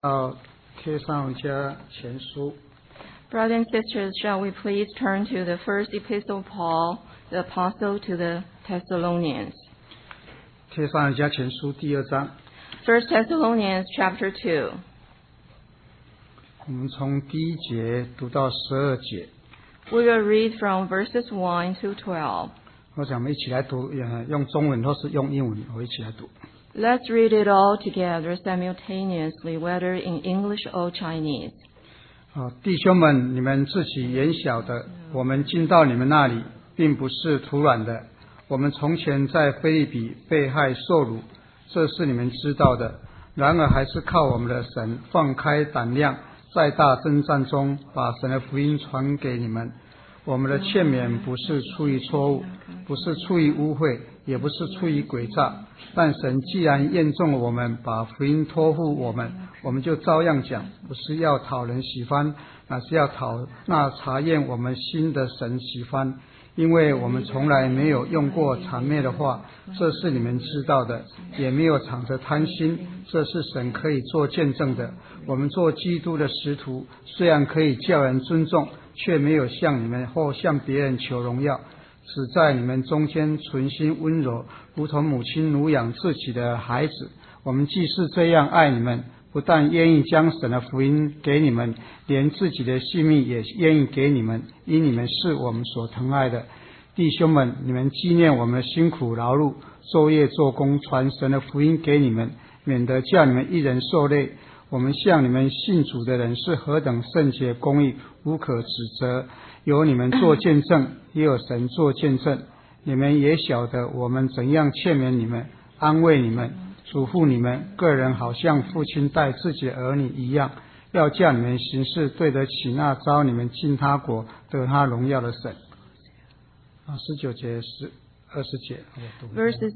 到帖撒罗尼迦前书。 Brothers and sisters, shall we please turn to the first epistle of Paul, the apostle to the Thessalonians. 帖撒罗尼迦前书第2章。 1 Thessalonians chapter 2. 我们从第1节读到12节。 We will read from verses 1 to 12. 我想我们一起来读，用中文或是用英文，我一起来读。 Let's read it all together simultaneously, whether in English or Chinese. 弟兄们，你们自己原晓得，我们进到你们那里，并不是徒然的。我们从前在腓立比被害受辱，这是你们知道的。然而还是靠我们的神放开胆量，在大征战中把神的福音传给你们。我们的劝勉不是出于错误，不是出于污秽，也不是出于诡诈。但神既然验中了我们，把福音托付我们，我们就照样讲，不是要讨人喜欢，乃是要讨那查验我们心的神喜欢。因为我们从来没有用过谄媚的话，这是你们知道的，也没有敞着贪心，这是神可以做见证的。我们做基督的使徒，虽然可以叫人尊重，却没有向你们或向别人求荣耀，只在你们中间存心温柔，如同母亲乳养自己的孩子。我们既是这样爱你们，不但愿意将神的福音给你们，连自己的性命也愿意给你们，因你们是我们所疼爱的。弟兄们，你们纪念我们的辛苦劳碌，昼夜做工，传神的福音给你们，免得叫你们一人受累。我们向你们信主的人是何等圣洁公义，无可指责。有你们做见证，也有神做见证。你们也晓得我们怎样劝勉你们，安慰你们，嘱咐你们，个人好像父亲待自己的儿女一样，要叫你们行事对得起那召你们进他国得他荣耀的神。19节是20节。 Verses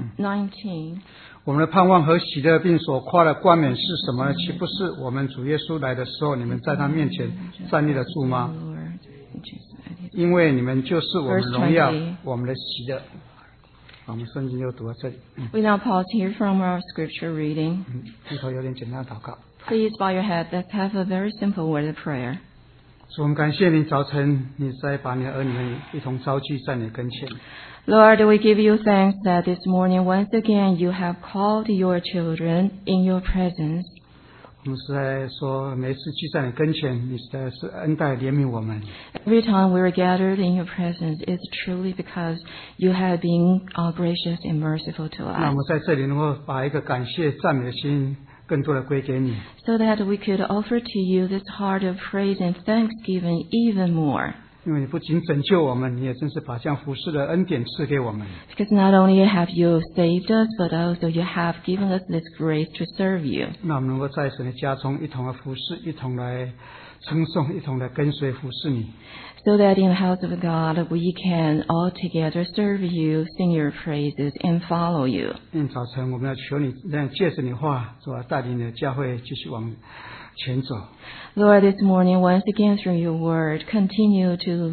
19. 我们的盼望和喜乐并所夸的冠冕是什么呢？岂不是我们主耶稣来的时候，你们在他面前站立得住吗？因为你们就是我们荣耀，我们的喜乐。我们圣经就读到这里。 We now pause here from our scripture reading. 低头有点简单的祷告。 Please bow your head. Let's have a very simple word of prayer. 主，我们感谢你，早晨你再把你的儿女们一同召集在你跟前。 Lord, we give you thanks that this morning once again you have called your children in your presence. 我们是在说，每次聚在你跟前，你实在是恩待怜悯我们。 Every time we are gathered in your presence, it's truly because you have been gracious and merciful to 那我 us. 们在这里能够把一个感谢赞美的心更多的归给你。 So that we could offer to you this heart of praise and thanksgiving even more. 因为你不仅拯救我们，你也真是把这样服侍的恩典赐给我们。 Because not only have you saved us, but also you have given us this grace to serve you. 那我们能够在神的家中一同来服侍，一同来称颂，一同来跟随服侍你。 So that in the house of God we can all together serve you, sing your praises, and follow you. 今天早晨我们要求你，借着你话，主啊，带领你的教会继续往前走。 Lord, this morning, once again through your word, continue to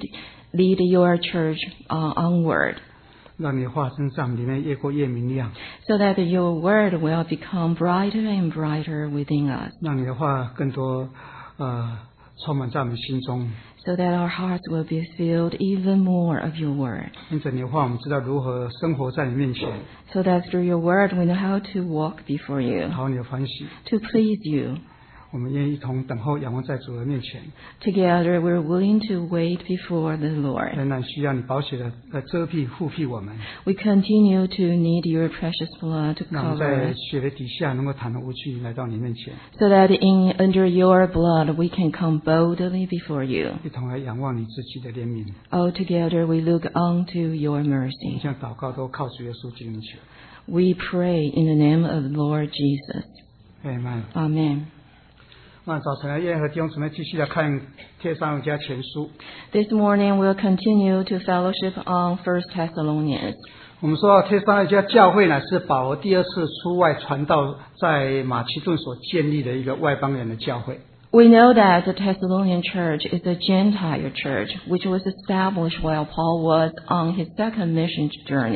lead your church onward. 让你的话真在我们里面越过越明亮， So that your word will become brighter and brighter within us. 让你的话更多充满在我们心中。 So that our hearts will be filled even more of your word. 因着你的话，我们知道如何生活在你面前， So that through your word we know how to walk before you, 讨你的欢喜。 to please you. 我们愿意一同等候，仰望在主的面前。 Together we're willing to wait before the Lord. 仍然需要你宝血的遮蔽护庇我们， We continue to need your precious blood to 让我们 cover 在 us, 血的底下能够坦然无惧来到你面前， so that under your blood we can come boldly before you. 一同来仰望你自己的怜悯。 All together we look unto your 我 mercy. 们向祷告都靠主耶稣基督名求。 We pray in the name of the Lord Jesus. Amen。 Amen. 那早晨呢，愿和弟兄姊妹继续来看帖撒罗尼迦前书。 This morning we'll continue to fellowship on 1 Thessalonians. 我们说到帖撒罗尼迦教会呢，是保罗第2次出外传道在马其顿所建立的一个外邦人的教会。 We know that the Thessalonian church is a Gentile church, which was established while Paul was on his second mission journey.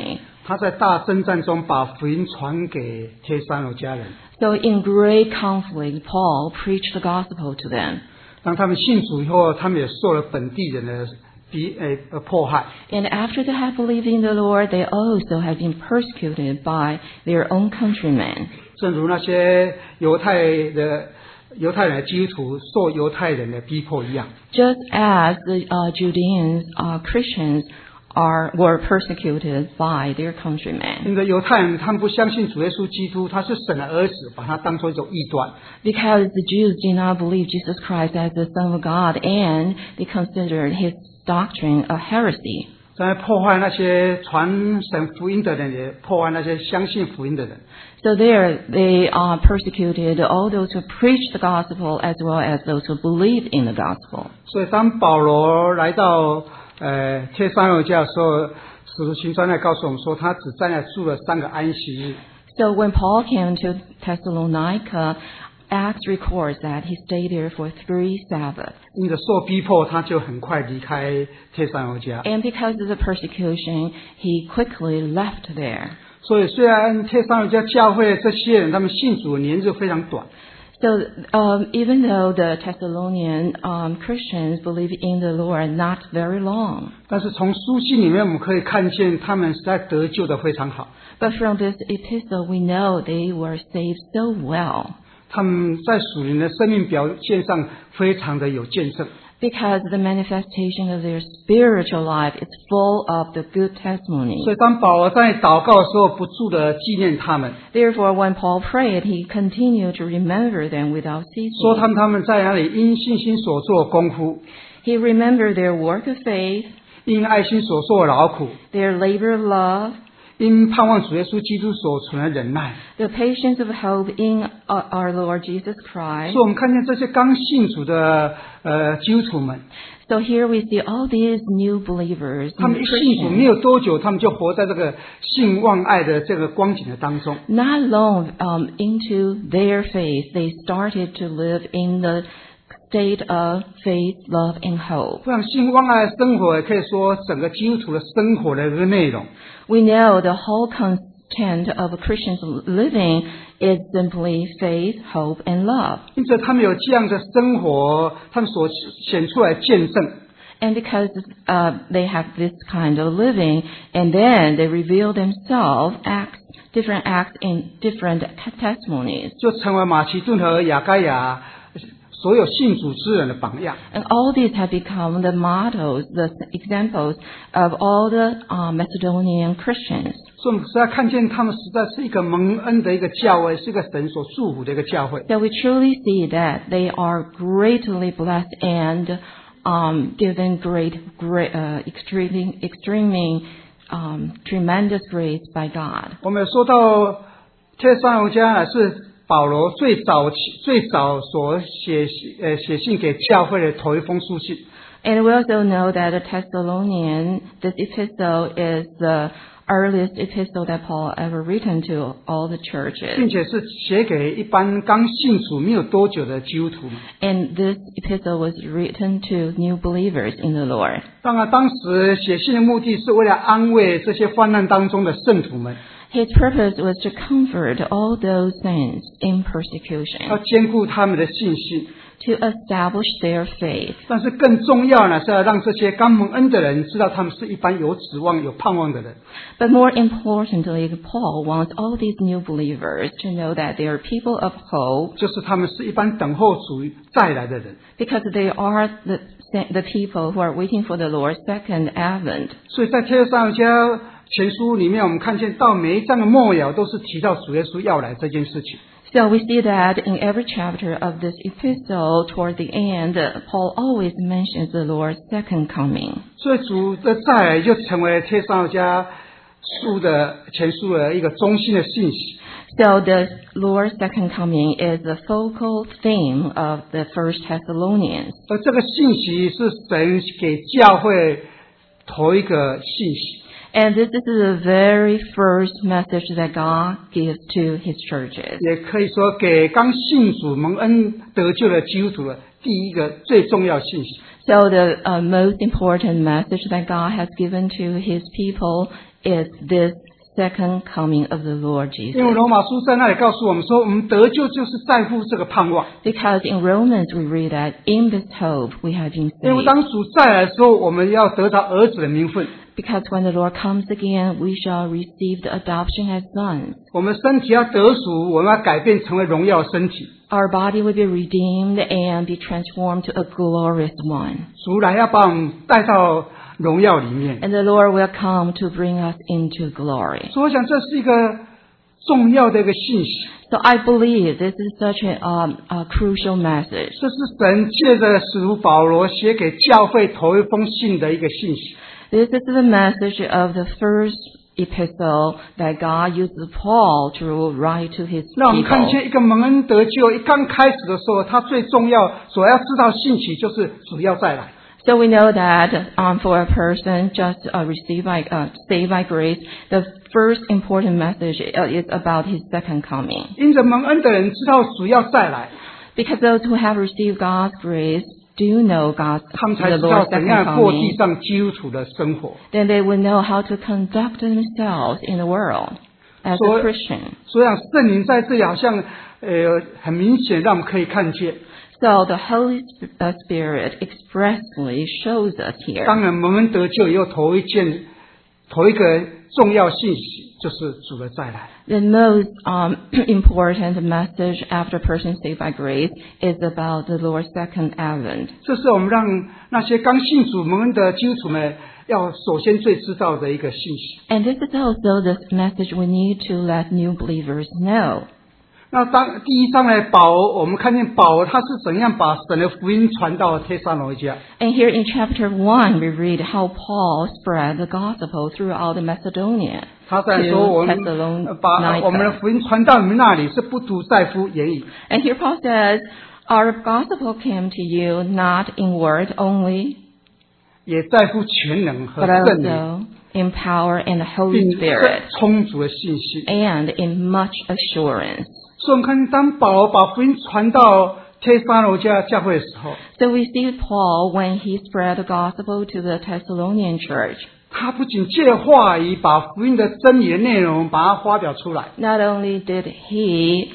他在大征战中把福音传给帖撒罗家人。 So in great conflict, Paul preached the gospel to them. 当他们信主以后，他们也受了本地人的迫害。 And after they have believed in the Lord, they also have been persecuted by their own countrymen. 正如那些犹太人的基督徒受犹太人的逼迫一样。 Just as the Judeans, Christians were persecuted by their countrymen. 因为犹太人他们不相信主耶稣基督，他是神的儿子，把他当作一种异端。 Because the Jews did not believe Jesus Christ as the Son of God, and they considered his doctrine a heresy. 在破坏那些传神福音的人，也破坏那些相信福音的人。 So there they persecuted all those who preached the gospel as well as those who believed in the gospel. 所以当保罗来到帖撒罗尼迦的时候，使徒行传来告诉我们说，他只在那住了3个安息日。 So when Paul came to Thessalonica, Acts records that he stayed there for 3 Sabbaths. 因着受逼迫，他就很快离开帖撒罗尼迦。 And because of the persecution, he quickly left there. 所以虽然帖撒罗尼迦教会这些人他们信主的年日非常短。 So even though the Thessalonian Christians believe in the Lord not very long, 但是从书信里面我们可以看见他们实在得救的非常好。 but from this epistle we know they were saved so well. 他们在属灵的生命表现上非常的有见证。 Because the manifestation of their spiritual life is full of the good testimony. 所以当保罗在祷告的时候，不住的纪念他们， Therefore, when Paul prayed, he continued to remember them without 说 ceasing. 他们在哪里因信心所做的功夫， He remembered their work of faith, 因爱心所受的劳苦， their labor of love, 因盼望主耶稣基督所存的忍耐。 the patience of hope in our Lord Jesus Christ. 所以我们看见这些刚信主的基督徒们， So here we see all these new believers, 他们 new 一信主没 Christians. 有多久，他们就活在这个信望爱的这个光景的当中。 Not long into their faith, they started to live in the state of faith, love, and hope. 这样信望爱的生活，也可以说整个基督徒的生活的一个内容。 We know the whole content of a Christian's living is simply faith, hope, and love. 因此，他们有这样的生活，他们所显出来的见证， And because they have this kind of living, and then they reveal themselves, different acts in different testimonies. 就成为马其顿和亚该亚所有信主之人的榜样。 And all these have become the models, the examples of all the Macedonian Christians. 所以我们实在看见他们实在是一个蒙恩的一个教会，是一个神所祝福的一个教会。 So we truly see that they are greatly blessed and given extremely tremendous grace by God. 我们有说到帖撒罗尼迦是保罗最早所写信给教会的头一封书信。 And we also know that the Thessalonian, this epistle is the earliest epistle that Paul ever written to all the 并 churches. 且是写给一般刚信主没有多久的基督徒们。 And this epistle was written to new believers in the Lord. 当然，当时写信的目的是为了安慰这些患难当中的圣徒们， His purpose was to comfort all those saints in 要 persecution, 兼顾他们的信心。 to establish their faith. 但是更重要呢，是要让这些刚蒙恩的人知道他们是一般有指望、有盼望的人。 But more importantly, Paul wants all these new believers to know that they are people of hope 就是他们是一般等候主再来的人。 because they are the people who are waiting for the Lord's second advent. 所以在帖撒罗尼迦前书里面，我们看见到每一章的末了都是提到主耶稣要来这件事情。 So we see that in every chapter of this epistle, toward the end, Paul always mentions the Lord's second coming. 所以主的再来就成为帖撒罗尼迦前书的一个中心的信息。 So the Lord's second coming is the focal theme of the First Thessalonians. 而这个信息是神给教会头一个信息。 And this is the very first message that God gives to His churches. 也可以说给刚信主蒙恩得救的基督徒的第一个最重要信息。 So the most important message that God has given to His people is this second coming of the Lord 因为 Jesus. 罗马书在那里告诉我们说，我们得救就是在乎这个盼望。 Because in Romans we read that in this hope we have been 因为 saved. 当主再来的时候，我们要得到儿子的名分， Because when the Lord comes again, we shall receive the adoption as sons. 我们身体要得赎，我们要改变成为荣耀的身体。 Our body will be redeemed and be transformed to a glorious one. 主来要把我们带到荣耀里面。 And the Lord will come to bring us into glory. 所以我想这是一个重要的一个信息， So I believe this is such a crucial message. 这是神借着使徒保罗写给教会头一封信的一个信息。 This is the message of the first epistle that God used Paul to write to his 让我们看 people. 见一个蒙恩得救，一刚开始的时候，他最重要所要知道信息就是主要再来。 So we know that for a person just saved by grace, the first important message is about his second coming. 因着蒙恩的人知道主要再来， Because those who have received God's grace do know 他们才 the 知道 Lord's 怎 second 样过地 coming. 上基督徒的生活。 Then they will know how to conduct themselves in the world as So- a Christian. 所以圣灵在这里好像很明显让我们可以看见， So the Holy Spirit expressly shows us here. 当然蒙恩得救以后头一个重要信息就是主的再来。 The most important message after a person saved by grace is about the Lord's second advent. 这是我们让那些刚信主蒙恩的基督徒们要首先最知道的一个信息。 And this is also the message we need to let new believers know. 那第一章呢，我们看见保罗他是怎样把神的福音传到帖撒罗尼迦。 And here in chapter 1, we read how Paul spread the gospel throughout Macedonia 他在 to 说我们把我们的 Thessalonica. 福音传到你们那里是不独在乎言语， And here Paul says, our gospel came to you not in word only, 也在乎全能和 but 圣灵， also in power and the Holy 并 Spirit, 充足的信心。 and in much assurance. 所以我们看见，当保罗把福音传到帖撒罗尼迦教会的时候， So we see Paul when he spread the gospel to the Thessalonian church. 他不仅借话语把福音的真理的内容把它发表出来， Not only did he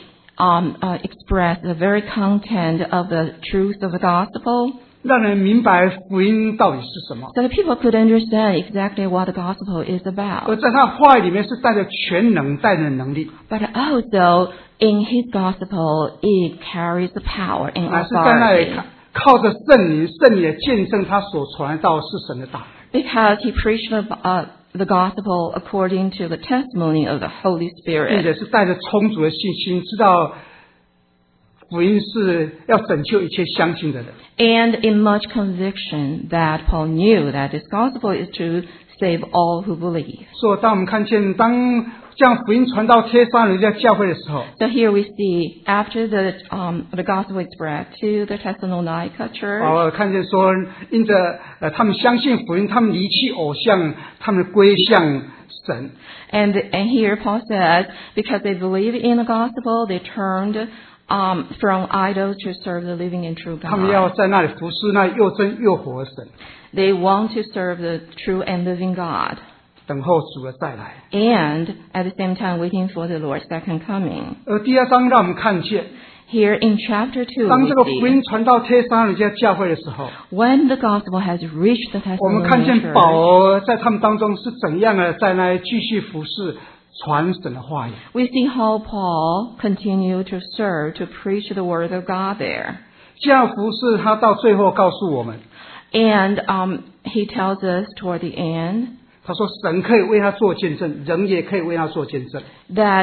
express the very content of the truth of the gospel, 让人明白福音到底是什么。 so the people could understand exactly what the gospel is 而 about. 在他的话语里面是带着全能、带着能力， But also in his gospel, it carries the power and 乃是在那里 authority. 靠着圣灵的见证，他所传道是神的道。 Because he preached the gospel according to the testimony of the Holy 并 Spirit. 且是带着充足的信心，知道福音是要拯救一切相信的人。 And in much conviction that Paul knew that this gospel is to save all who believe. 所以，当我们看见当将福音传到帖撒罗尼迦教会的时候， So here we see after the gospel is spread to the Thessalonica church, 保罗看见说，因着他们相信福音，他们离弃偶像，他们归向神。 and here Paul says, because they believe in the gospel, they turned from idols to serve the living and true 他们要 God. 在那里服侍那又真又活的神， They want to serve the true and living God, 等候主的再来。 and at the same time waiting for the Lord's second coming. 而第二章让我们看见， Here in chapter 2, 当 we 这个福 see 音传到帖撒罗尼迦教会的时候， when the gospel has reached the 我们看 Thessalonian 见保 church, 罗在他们当中是怎样的在那里继续服侍传神的话语。 we see how Paul continued to serve, to preach the word of God there. 这样服侍他到最后告诉我们， And he tells us toward the end 他说神可以为他做见证，人也可以为他做见证。 that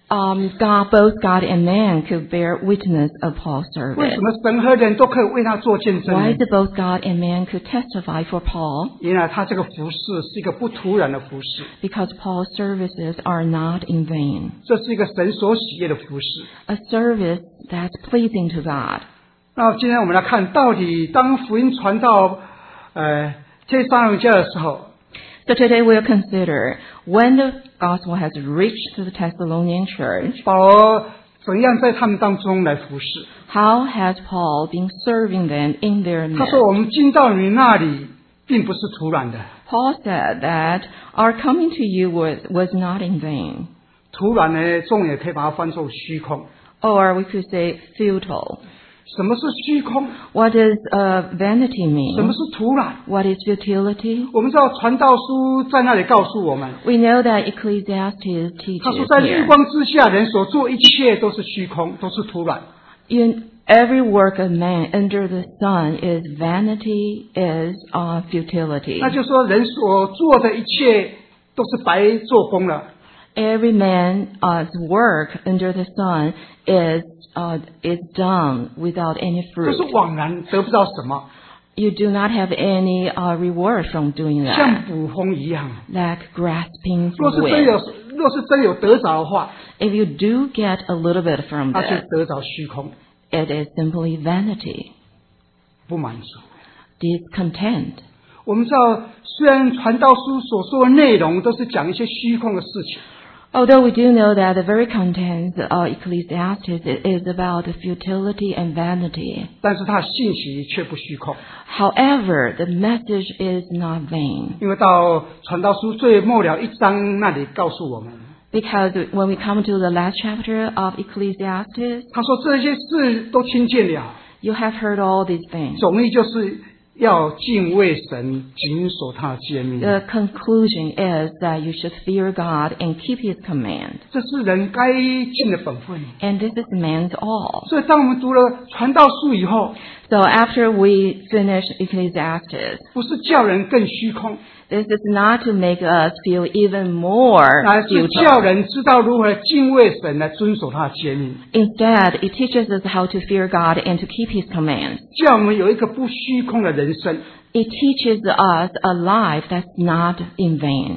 both God and man could bear witness of Paul's 为 service. 什么神和人都可以为他做见证 Why 呢？ did both God and man could testify for Paul? 原来他这个服侍是一个不突然的服侍， Because Paul's services are not in vain. 这是一个神所喜悦的服侍。 A service that's pleasing to God. 那今天我们来看，到底当福音传到帖撒罗尼迦的时候， So today we'll consider when the gospel has reached to the Thessalonian church, 保罗怎样在他们当中来服侍。 how has Paul been serving them in their 他 midst? 说：“我们进到你那里，并不是突然的， Paul said that our coming to you was not in vain. 突然呢，中文也可以把它翻作虚空。 Or we could say futile. 什么是虚空？ What does vanity 什么 mean? 是突然？ What is futility? 我们知道传道书在那里告诉我们， We know that Ecclesiastes 他说 teaches 在日 here. 光之下，人所做一切都是虚空，都是突然。 Every work of man under the sun is vanity, is futility. 那就是说，人所做的一切都是白做工了。 Every man's work under the sun is done without any 就 fruit. 是枉然，得不到什么， You do not have any reward from doing 像 that, 捕风一样。 like grasping 若 for 是真有 wind. 得着的话， If you do get a little bit from 那就 this, 得着虚空， it is simply vanity, 不满足。 discontent. 我们知道，虽然传道书所说的内容都是讲一些虚空的事情， Although we do know that the very contents of Ecclesiastes is about the futility and vanity. 但是它的信息却不虚空。 However, the message is not vain. 因为到传道书最末了一章那里告诉我们， Because when we come to the last chapter of Ecclesiastes, 他说这些事都听见了， you have heard all these things. 总意就是要敬畏神，谨守他的诫命。 The conclusion is that you should fear God and keep His command. 这是人该尽的本分。 And this is man's all. 所以当我们读了传道书以后， So after we finish Ecclesiastes, 不是叫人更虚空， this is not to make us feel even more 而是 futile. 叫人知道如何敬畏神，来遵守他的诫命， Instead, it teaches us how to fear God and to keep His commands. 叫我们有一个不虚空的人生。 It teaches us a life that's not in vain.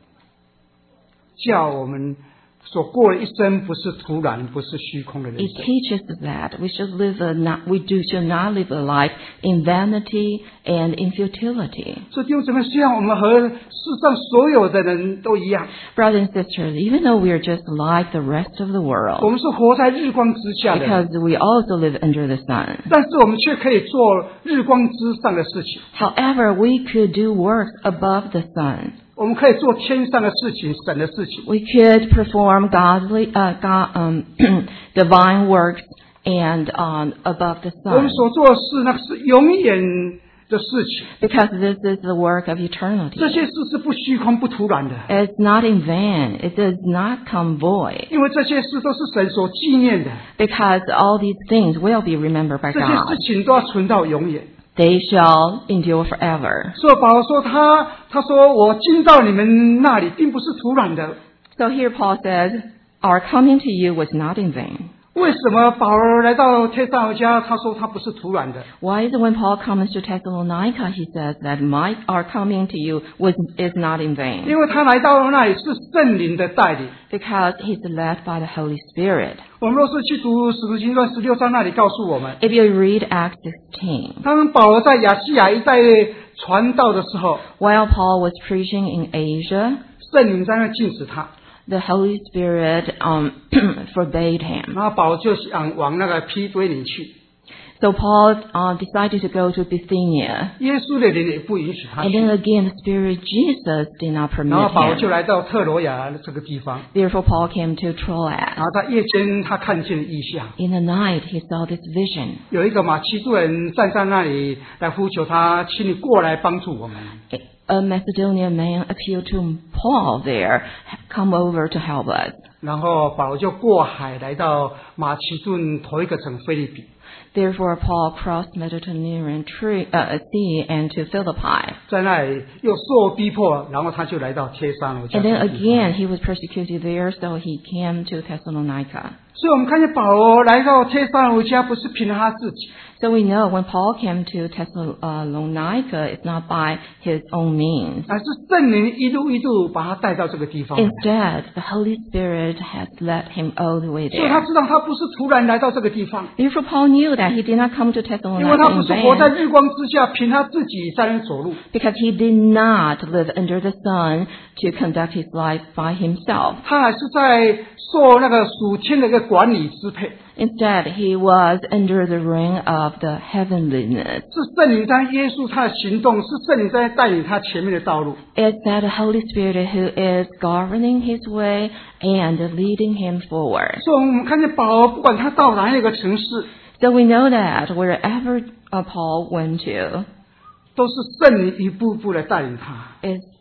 叫我们所过的一生不是突然，不是虚空的人 It 生。 teaches us that we should should not live a life in vanity and in futility. 所以弟兄姊妹，虽然我们和世上所有的人都一样， Brothers and sisters, even though we are just like the rest of the 我 world, 们是活在日光之下的人， because we also live under the sun. 但是我们却可以做日光之上的事情。 However, we could do works above the sun. 我们可以做天上的事情、神的事情。 We could perform divine works and above the 我们 sun. 所做的事，那是永远的事情。 Because this is the work of eternity. 这些事是不虚空、不突然的， It's not in vain. It does not come void. 因为这些事都是神所纪念的， Because all these things will be remembered by 这些事 God. 情都要存到永远。 They shall endure forever. 所以保罗说他说我进到你们那里，并不是突然的。 So here Paul says, our coming to you was not in vain. 为什么保罗来到帖撒罗尼迦，他说他不是突然的？ Why is it when Paul comes to Thessalonica, he says that our coming to you is not in vain? 因为他来到那里是圣灵的带领。 Because he's led by the Holy Spirit. 我们若是去读使徒行传16章那里告诉我们， If you read Acts 16, 当保罗在亚细亚一带传道的时候， while Paul was preaching in Asia, 圣灵在那禁止他， the Holy Spirit forbade him. 然后保罗就想往那个庇推尼去， So Paul decided to go to Bithynia. 耶稣的灵也不允许他 And 去。 then again, the Spirit Jesus did not 然后 permit 保罗就 him. 来到特罗亚这个地方， Therefore, Paul came to 然 Troas. 后在夜间他看见异象， In the night, he saw this vision. 有一个马其顿人站在那里来呼求他，请你过来帮助我们。 A Macedonian man appealed to Paul there, come over to help us. 然后保罗就过海来到马其顿头一个城腓立比， Therefore, Paul crossed Mediterranean Sea and to Philippi. 在那里又受逼迫，然后他就来到帖撒罗尼迦 And then 这个地方。 again, he was persecuted there, so he came to Thessalonica. 所以我们看见保罗来到帖撒罗尼迦，不是凭他自己， So we know when Paul came to Thessalonica, it's not by his own means. 而是圣灵一路一路把他带到这个地方。 Instead, the Holy Spirit has led him all the way 所以他 there. 知道他不是突然来到这个地方， Therefore, Paul knew that he did not come to 因为他 Thessalonica 不 in 是活在 vain 日光之下，凭他自己在那走路。 because he did not live under the sun to conduct his life by himself. 他还是在受那个属天的一个管理支配， Instead, he was under the reign of the heavenliness. 是圣灵在耶稣他的行动，是圣灵在带领他前面的道路。 It's that Holy Spirit who is governing his way and leading him forward. 所以我们看见保罗，不管他到哪一个城市， So we know that wherever Paul went to, 都是圣灵一步步的带领他，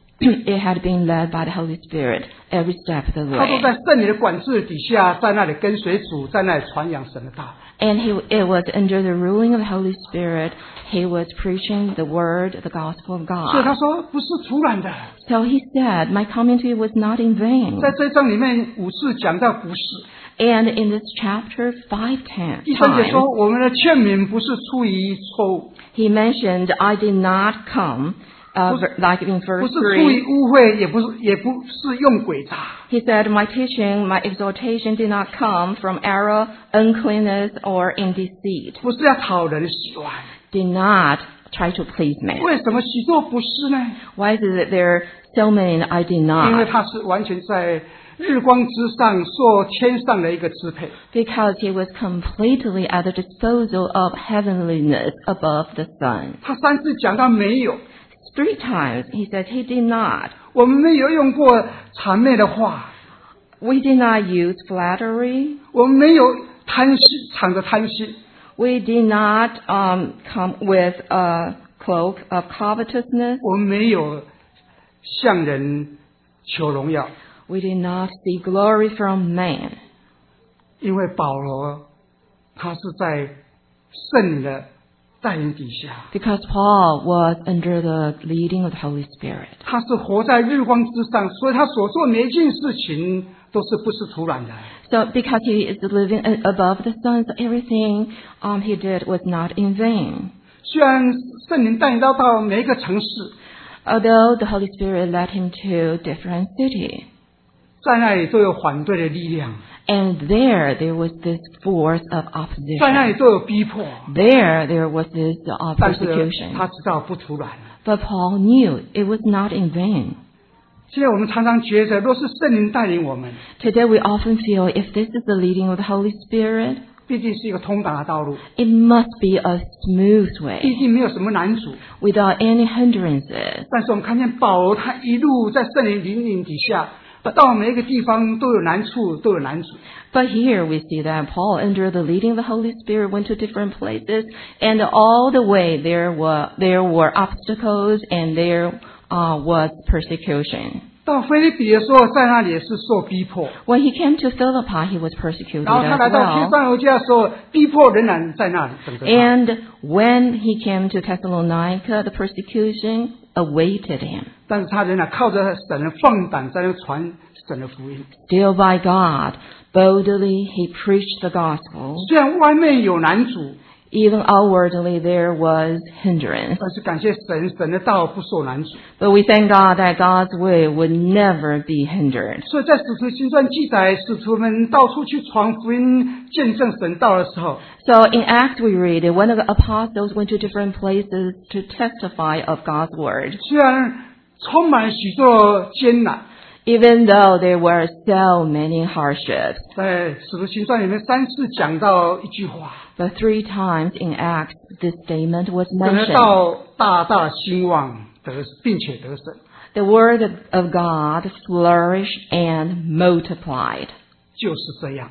it had been led by the Holy Spirit every step of the 他都 way. 在圣灵的管制底下，在那里跟随主，在那里传扬神的道。 And it was under the ruling of the Holy Spirit, he was preaching the word, the gospel of 所以他 God. 说不是突然的， So he said, my coming to you was not in vain. 在这章里面5次讲到不是。 And in this chapter 5 第3节 times, 说，我们的劝勉不是出于错误， he mentioned, I did not come, like in 不 verse 是出于 3. 污秽，也不是用诡诈。 He said, my teaching, my exhortation did not come from error, uncleanness, or in deceit. 不是要讨人喜欢。 Did not try to please man. 为什么许多不是呢？ Why is it that there are so many I did 因为 not? 他是完全在日光之上受天上的一个支配。 Because he was completely at the disposal of heavenliness above the sun. 他3次讲到没有， 3 times he said he did not. 我们没有用过谄媚的话， We did not use flattery. 我们没有贪心，藏着贪心， We did not come with a cloak of covetousness. 我们没有向人求荣耀。 We did not seek glory from man. 因为保罗他是在圣灵的带领底下， Because Paul was under the leading of the Holy Spirit. 他是活在日光之上，所以他所做每一件事情都是不是突然的。 So because he is living above the sun, so everything he did was not in vain. 虽然圣灵带领到每一个城市， Although the Holy Spirit led him to different cities. 在那里都有反对的力量， And there was this force of 在那里 opposition. 都有逼迫， There was this 但是 persecution. 他知道不突然。 But Paul knew it was not in vain. 现在我们常常觉得，若是圣灵带领我们， Today we often feel if this is the leading of the Holy Spirit, 必定是一个通达的道路， it must be a smooth 必 way 定没有什么难阻。 without any hindrances. 但是我们看见保罗，他一路在圣灵引领底下，到每一个地方都有难处，都有难阻。 But here we see that Paul, under the leading of the Holy Spirit, went to different places, and all the way there were obstacles and there was persecution. 到腓立比的时候，在那里也是受逼迫。 When he came to Philippi, he was persecuted 然后他 as 来到帖 well. 撒罗尼迦的时候，逼迫仍然在那里等着他。 And when he came to Thessalonica, the persecution awaited him. 但是他仍然靠着神的放胆在那传神的福音。 Still by God, boldly he preached the gospel. 虽然外面有难阻， Even outwardly there was hindrance. 但是感谢神，神的道不受难阻。 But we thank God that God's way would never be hindered. 所以在使徒行传记载，使徒们到处去传福音、见证神道的时候， So in Acts we read that when the apostles went to different places to testify of God's word, 虽然充满许多艰难， even though there were so many hardships, 在使徒行传里面3次讲到一句话， but 3 times in Acts this statement was 神的 mentioned. 道大大兴旺并且得胜。 The word of God flourished and multiplied. 就是这样，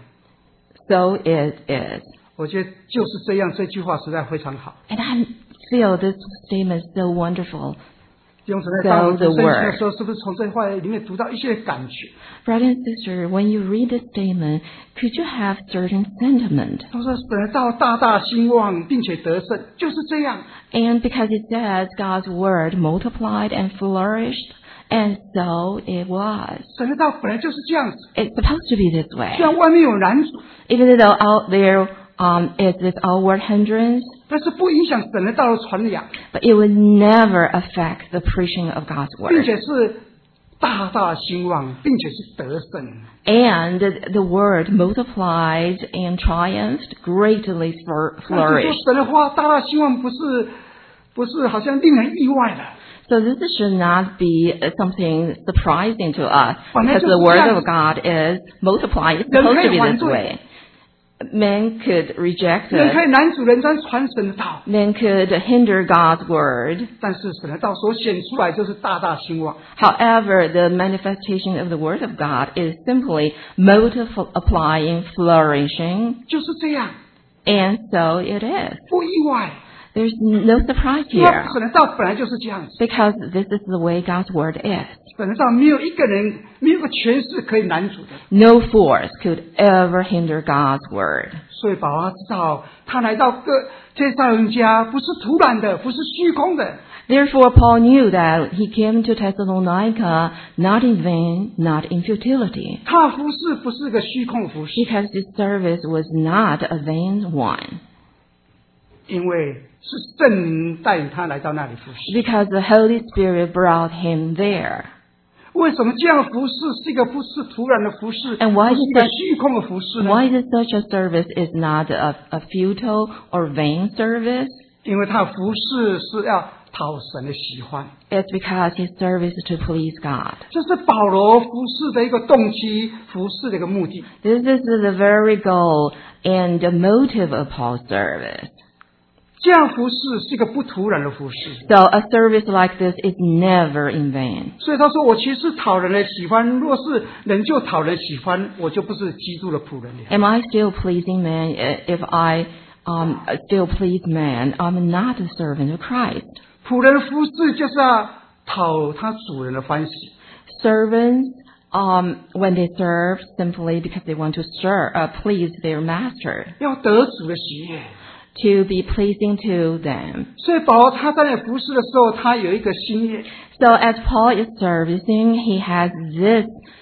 So it is. 我觉得就是这样，这句话实在非常好。 And I feel this statement is so wonderful. 弟兄姊妹，当我们读圣经的时候，是不是从这话里面读到一些感觉？ Brother and sister, when you read this statement, could you have certain sentiment? 他说：“神的道大大兴旺，并且得胜，就是这样。 And because it says God's word multiplied and flourished, and so it was. 神的道本来就是这样子。 It's supposed to be this 虽 way. 然外面有难阻， Even though out there is this outward hindrance, 但是不影响神的道的传扬， but it would never affect the preaching of God's 并 word. 且是大大兴旺，并且是得胜。 And the word multiplied and triumphed, greatly 那就说 flourished. 神的话大大兴旺不是好像令人意外的。 So this should not be something surprising to us, 本来 because 就是 the 这 word 样 of God is multiplying. It's 人 supposed 可 to 以 be 还 this 罪， way. Men could reject 人可 it. 以拦阻人家传神的道， Men could hinder God's word. 但是神的道所显出来就是大大兴旺。 However, the manifestation of the word of God is simply multiplying, flourishing, 就是这样， and so it is. 不意外。 There's no surprise 因为 here, 神的道本来就是这样子， because this is the way God's word is. 神的道没有一个人，没有个权势可以拦阻的。 No force could ever hinder God's word. 所以保罗知道，他来到这撒人家不是突然的，不是虚空的， Therefore, Paul knew that he came to Thessalonica not in vain, not in futility, 他的服侍不是个虚空的服侍， because his service was not a vain one, 因为是圣灵带领他来到那里服侍。 because the Holy Spirit brought him there. 为什么这样的服侍是一个不是突然的服侍， And why 不是一个 is that- 虚空的服侍呢？ Why is such a service is not a futile or vain service? 因为他的服侍是要讨神的喜欢， It's because his service is to please God. 这是保罗服侍的一个动机，服侍的一个目的。 This is the very goal and the motive of Paul's service. 这样服侍是一个不突然的服侍， So a service like this is never in vain. 所以他说：“我其实讨人的喜欢，若是人就讨人喜欢，我就不是基督的仆人了。” Am I still pleasing man? If I still please man, I'm not a servant of Christ. 仆人的服侍就是要讨他主人的欢喜， Servants, when they serve, simply because they want to please their master, 要得主的喜悦。 to be pleasing to them. 所以保罗他在那服侍的时候，他有一个心愿， So as Paul is servicing, he has this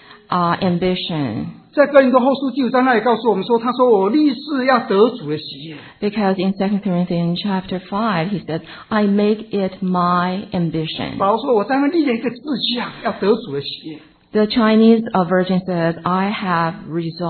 ambition. 在哥林多后书第5章那里告诉我们说：“他说我立志要得主的喜悦。 Because in 2 Corinthians chapter 5, he says, I make it my ambition. 保罗说：“我在那立了一个志向，要得主的喜悦。 The Chinese version says, I have resolved. ”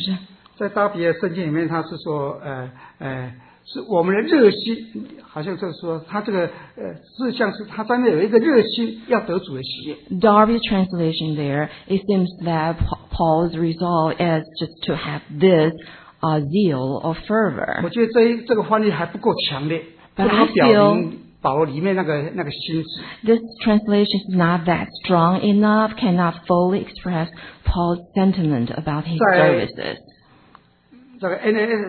在大别的圣经里面，他是说，是我们的热心，好像就是说，他这个志向是他在那有一个热心，要得主的喜悦。 Darby's translation there, it seems that Paul's resolve is just to have this zeal or 我 fervor. 觉得这个翻译还不够强烈，不 But 能 I 表 feel 明保罗里面那个心智。 this translation is not that strong enough, cannot fully express Paul's sentiment about his services. 这个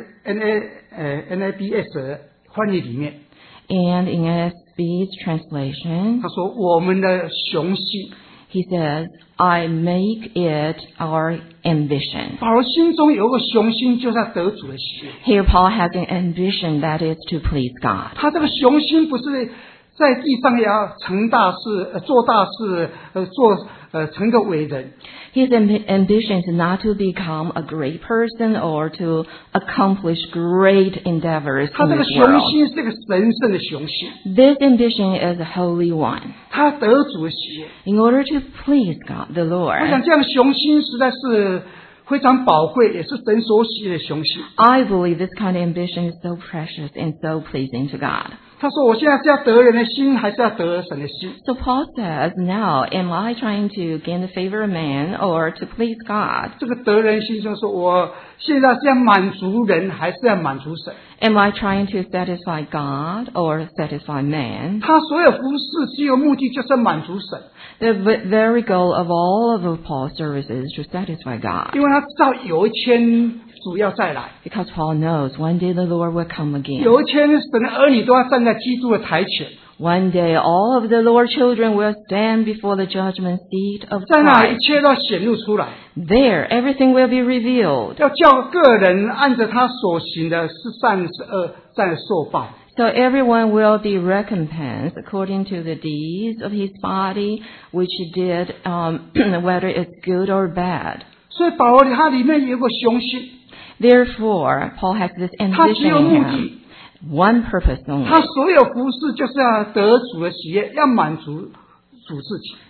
NABS 的翻译里面， And in NSB's translation, 他说我们的雄心， he says, I make it our ambition. 保罗心中有一个雄心，就是要得主的喜悦。 Here Paul has an ambition that is to please God. 他这个雄心不是在地上也要成大事、做大事、成个伟人。 His ambition is not to become a great person or to accomplish great endeavors 他 in 这个 this 雄 world. 心是一个神圣的雄心， This ambition is a holy one. 他得主的喜悦。 In order to please God, the 我 Lord, 想这样的雄心实在是非常宝贵，也是神所喜悦的雄心。 I believe this kind of ambition is so precious and so pleasing to God. 他说：“我现在是要得人的心，还是要得神的心？ So Paul says, now, am I trying to gain the favor of man or to please God? 这个得人心就是说，我现在是要满足人，还是要满足神？ Am I trying to satisfy God or satisfy man? 他所有服侍只有目的就是要满足神， The very goal of all of Paul's services is to satisfy God. 因为他知道有一天主要再来， Because Paul knows one day the Lord will come again. 有一天神的儿女都要站在基督的台前， One day all of the Lord's children will stand before the judgment seat of 在那一 Christ. 切都要显露出来， There, everything will be revealed. 要叫个人按着他所行的是善是恶，在受报。 So everyone will be recompensed according to the deeds of his body, which he did, whether it's good or bad. 所以保罗他里面有个雄心， Therefore, Paul has this 他只 ambition 有 in 目 him. 的， One purpose only. 他所有服侍就是要得主的喜悦，要满足主自己。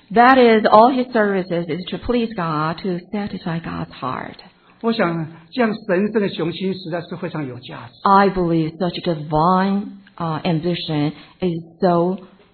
That is, all his services is to please God, to satisfy God's heart. 我想这样神圣的雄心实在是非常有价值。 I believe such divine ambition is so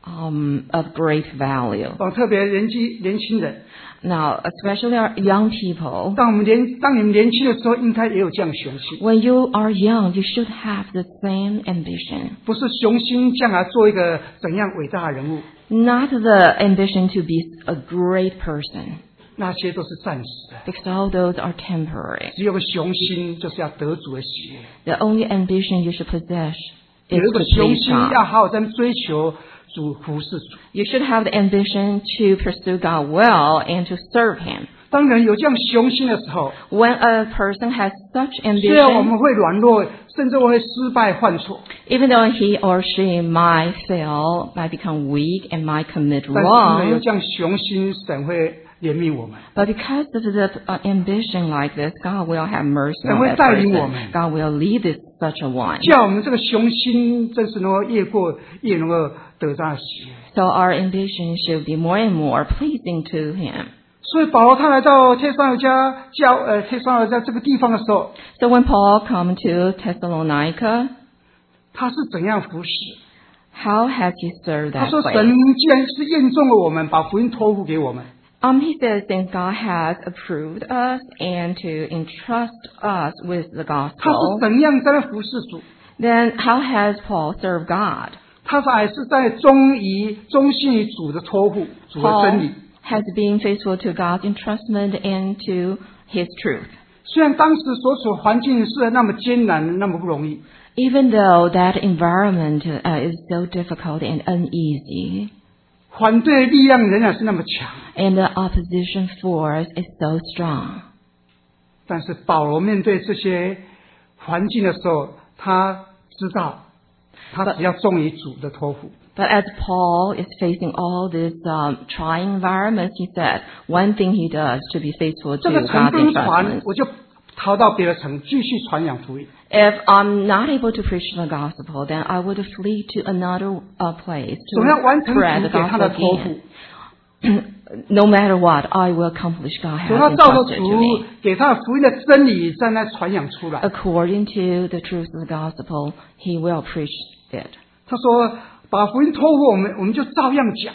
of great value. 特别年轻人， Now, especially our young people, 当你们年轻的时候，应该也有这样雄心， when you are young, you should have the same ambition. 不是雄心将来做一个怎样伟大的人物， Not the ambition to be a great person, 那些都是暂时的。 because all those are temporary. 只有个雄心，就是要得主的喜悦。 The only ambition you should possess 有 is 一个 to 雄 please 心， God. 要好好在追求主、服侍主。 You should have the ambition to pursue God well and to serve Him. 当人有这样雄心的时候， When a person has such 虽然我 ambition, 们会软弱，甚至会失败犯错， even though he or she might fail, might become weak, and might commit 但是因为有 wrong, 这样雄心，神会怜悯我们。 but because of the ambition like this, God will have mercy 神 on 会 that 带领我们。 person. God will lead this such a one. 叫我们这个雄心，真是能够越能够得到喜悦。 So our ambition should be more and more pleasing to Him. 所以保罗他来到帖撒罗尼迦这个地方的时候， So when Paul come to Thessalonica, 他是怎样服侍？ how has he served 他 that 说：“ place? 神既然是验中了我们，把福音托付给我们， He says, since God has approved us and to entrust us with the 他是 gospel, 怎样在那服侍主？ then how has Paul served God? 他还是在忠心于主的托付，主的真 Paul 理。 has been faithful to God's entrustment and to His truth. 虽然当时所处环境是那么艰难，那么不容易， Even though that environment is so difficult and uneasy, 反对力量仍然是那么强， and the opposition force is so strong. 但是保罗面对这些环境的时候，他知道，他只要忠于主的托付。 But as Paul is facing all these trying environments, he said, one thing he does to be faithful 这 to 个城 God's 不能传 entrustment. 我就逃到别的城继续传扬福音。 If I'm not able to preach the gospel, then I would flee to another place 总要完 to 成 spread 主 the 给他的 gospel 托付 again. No matter what, I will accomplish God 总 has 要照着 entrusted to 主 me. 给他的福音的真理，在那传扬出来。 According to the truth of the gospel, he will preach it. 他说：“把福音托付我们就照样讲。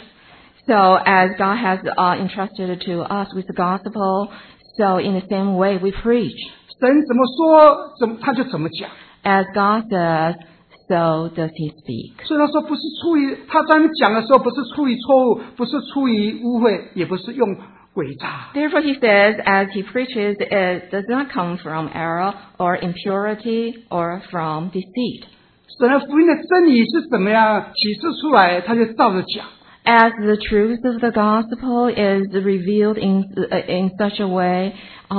So as God has entrusted to us with the gospel, so in the same way we preach. 神怎么说，他就怎么讲。 As God says, so does he speak. 所以他说，不是出于他在那边讲的时候，不是出于错误，不是出于污秽，也不是用诡诈。 Therefore he says, as he preaches, it does not come from error or impurity or from deceit. 神的福音的真理是怎么样启示出来，他就照着讲。 As the truth of the gospel is revealed in such a way,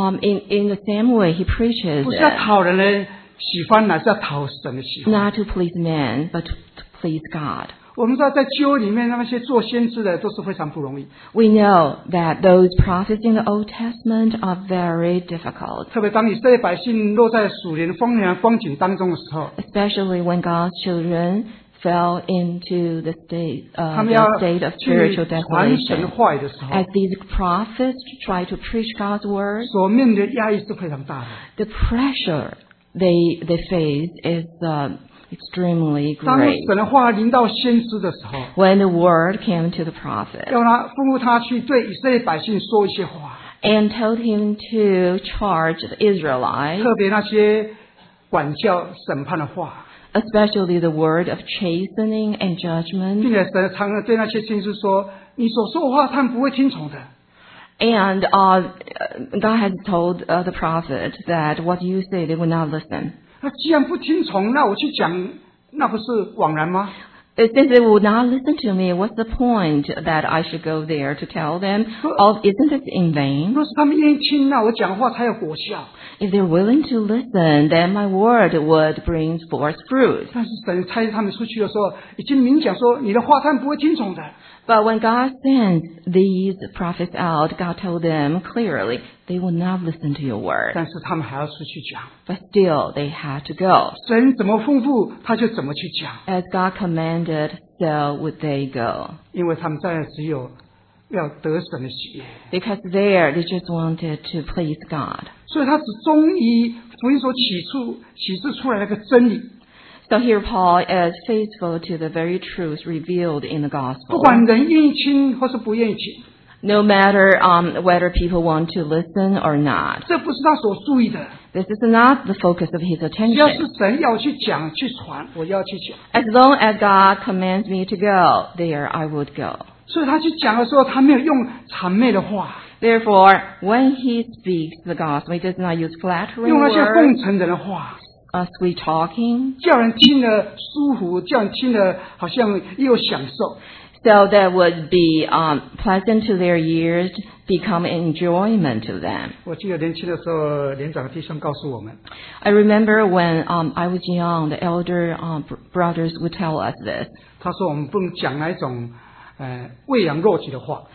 in the same way he preaches 不是要 it, 讨人的喜欢，乃是要讨神的喜欢。 not to please men, but to please God. 我们知道，在旧约里面，那些做先知的都是非常不容易， We know that those prophets in the Old Testament are very difficult, 特别当以色列百姓落在属灵荒凉光景当中的时候， especially when God's children fell into the state 他们要 of 去 spiritual 传神 desolation. 话语的时候， As these prophets try to preach God's word, 所面对的压力是非常大的。 the pressure they face is extremely 当 great. 神的话临到先知的时候， When the word came to the prophet 要他吩咐他去对以色列百姓说一些话， and told him to charge the Israelites, 特别那些管教审判的话， especially the word of chastening and 并 judgment. 且神常常对那些先知说：“你所说的话，他们不会听从的。” And God has told the prophet that what you say, they will not listen. 那既然不听从，那我去讲，那不是枉然吗？ Since they will not listen to me, what's the point that I should go there to tell them? Isn't it in vain? 若是他们愿意听，那我讲话才有果效。 If they're willing to listen, then my word would bring forth fruit. 但是神差他们出去的时候，已经明讲说，你的话他们不会听从的。 But when God sends these prophets out, God told them clearly, they will not listen to your word. 但是他们还要出去讲， But still, they had to go. 神怎么吩咐，他就怎么去讲， As God commanded, so would they go. 因为他们在只有要得神的喜悦。 because there they just wanted to please God. 所以他只忠于福音所启示出来的那个真理， So here Paul is faithful to the very truth revealed in the 不 gospel. 管人愿意听或是不愿意听， No matter whether people want to listen or not. 这不是他所注意的。 This is not the focus of his 只要是 attention. 神要去讲去传，我要去讲。 As long as God commands me to go, there I would go. 所以他去讲的时候，他没有用谄媚的话， Therefore, when he speaks the gospel, he does not use flattering 用那些 words, 奉承人的话， sweet talking, 叫人听了舒服，叫人听了好像也有享受。 so that would be pleasant to their ears, become enjoyment to them. 我记得年轻的时候，连长弟兄告诉我们， I remember when I was young, the elder brothers would tell us this. 他说我们不能讲那一种喂养肉体的话。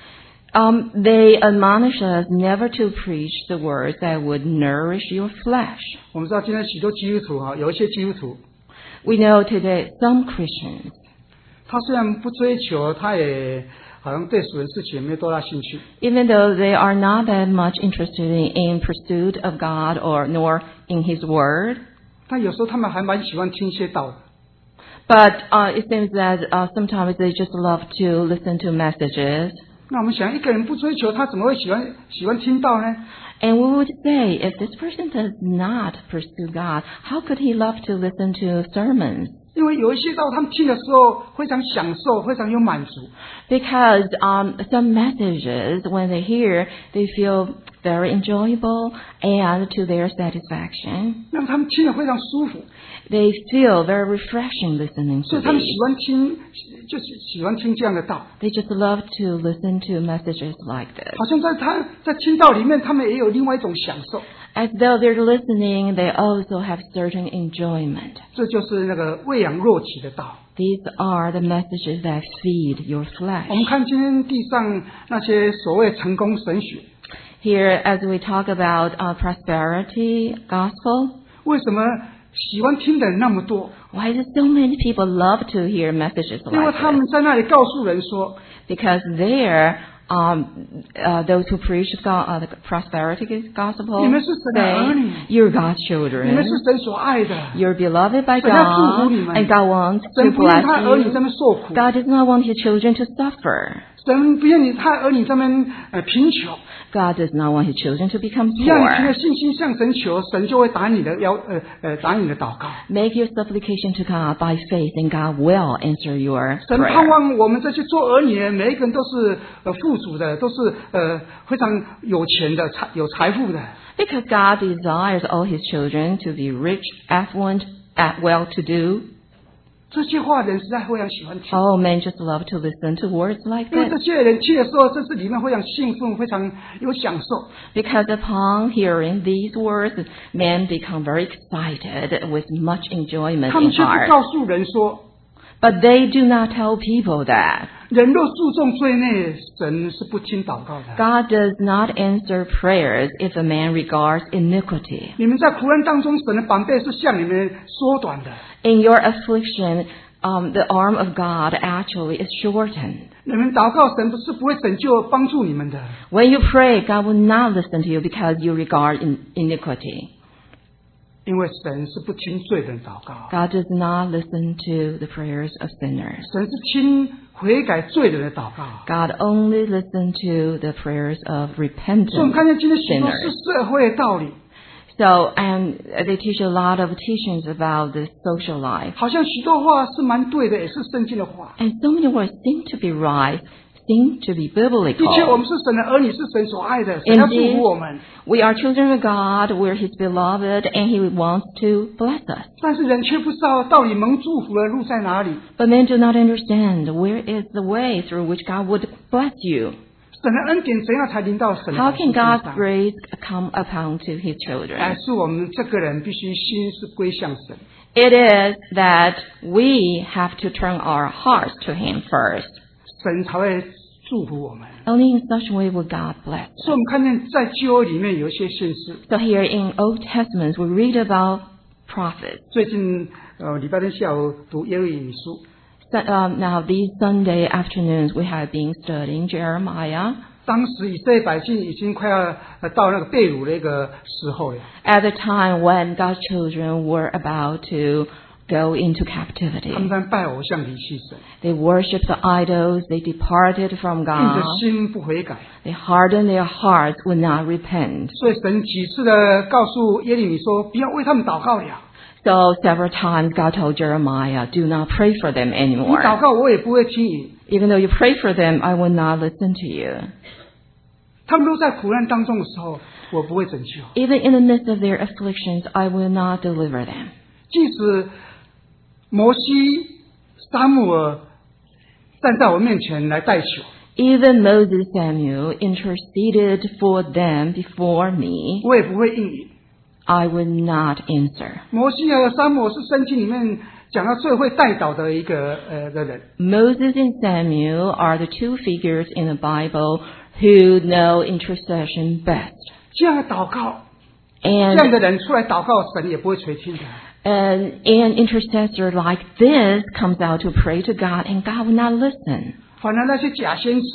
They admonish us never to preach the words that would nourish your flesh. 我们知道今天许多基督徒哈，有一些基督徒， We know today some Christians, 他虽然不追求，他也好像对属人事情没有多大兴趣。 even though they are not that much interested in pursuit of God nor in His Word, 但有时候他们还蛮喜欢听一些道的。 but it seems that sometimes they just love to listen to messages. 那我们想，一个人不追求，他怎么会喜欢听道呢？ And we would say, if this person does not pursue God, how could he love to listen to sermons? 因为有一些道，他们听的时候非常享受，非常有满足。 Because some messages, when they hear, they feel very enjoyable and to their satisfaction. 让他们听得非常舒服， They feel very refreshing listening 所 to 以他们 these. 喜欢听，就是喜欢听这样的道。 They just love to listen to messages like this. 好像在听道里面，他们也有另外一种享受。 As though they're listening, they also have certain enjoyment. 这就是那个喂养肉体的道。 These are the messages that feed your flesh. 我们看今天地上那些所谓成功神学， Here, as we talk about prosperity gospel, 为什么喜欢听的人那么多？ why do so many people love to hear messages 因为 like 他们 this? 在那里告诉人说， Because there, those who preach the prosperity gospel 你们是神的儿女， say, you're God's 你们是 children, 神所爱的， you're beloved by 神要祝福 God, 你们。 and God wants 神 to 不愿他儿女 bless 在那 you. 边受苦， God does not want His children to suffer. 神不愿他儿女在那边贫穷。 God does not want His children to become 只要你凭着 poor. 信心向神求，神就会答你的答你的祷告。 Make your supplication to God by faith, and God will answer your 神盼 prayer. 望我们这些做儿女的每一个人都是富足的，都是非常有钱的、有财富的。 Because God desires all His children to be rich, affluent, well-to-do. 这些话人实在非常喜欢听， All men just love to listen to words like 因为这 this. 些人听的时候，这是里面非常兴奋、非常有享受。 Because upon hearing these words, men become very excited with much enjoyment 他们 in 却不 heart. 告诉人说， But they do not tell people that. 人若注重罪孽，神是不听祷告的。 God does not answer prayers if a man regards iniquity. 你们在苦难当中，神的膀臂是向你们缩短的。 In your affliction, the arm of God actually is shortened. 你们祷告，神不会拯救、帮助你们的， When you pray, God will not listen to you because you regard iniquity. 因为神是不听罪人祷告， God does not listen to the prayers of sinners. 神是听悔改罪人的祷告。 God only listens to the prayers of 所以我 repentant 们看见今天许多是 sinners. 社会的道理， So, and they teach a lot of teachings about the social life. 好像许多话是蛮对的，也是圣经的话。 And so many words seem to be right, seem to be 的确，我 biblical. 们是神的儿女，是神所爱的，神要祝 Indeed, 福我们。 we are children of God, we're His beloved, and He wants to bless us. 但是人却不知道到底蒙祝福的路在哪里。 But men do not understand where is the way through which God would bless you. 神的恩典怎样才临到神的 How 百姓 can 身 God's 上？ grace come upon to His 而 children? 是我们这个人必须心是归向神。 It is that we have to turn our hearts to Him first. 神才会祝福我们。 Only in such a way will God bless 所以，我 us. 们看见在旧约里面有一些现实。 So here in Old Testament, we read about prophets. 最近礼拜天下午读耶利米书， Now, these Sunday afternoons, we have been studying Jeremiah. 当时以色列百姓已经快要到那个被掳的一个时候了。 At the time when God's children were about to go into captivity, 他们在拜偶像离弃神， they worshipped the idols, they departed from 硬着 God, 心不悔改。 they hardened their hearts, would not repent. 所以神几次的告诉耶利米说：“不要为他们祷告了， So several times God told Jeremiah, do not pray for them 你 anymore. 祷告我也不会听你。 Even though you pray for them, I will not listen to you. 他们都在苦难当中的时候，我不会拯救。 Even in the midst of their afflictions, I will not deliver them. 即使摩西、撒母耳站在我面前来代求， Even Moses Samuel interceded for them before me, 我也不会应允。 I will not answer. 摩西和撒母耳是圣经里面讲到最会代祷的一个的人。 Moses and Samuel are the two figures in the Bible who know intercession best. 这样的祷告，这 And 样的人出来祷告，神也不会垂听的。 an intercessor like this comes out to pray to God, and God will not listen. 反而那些假先知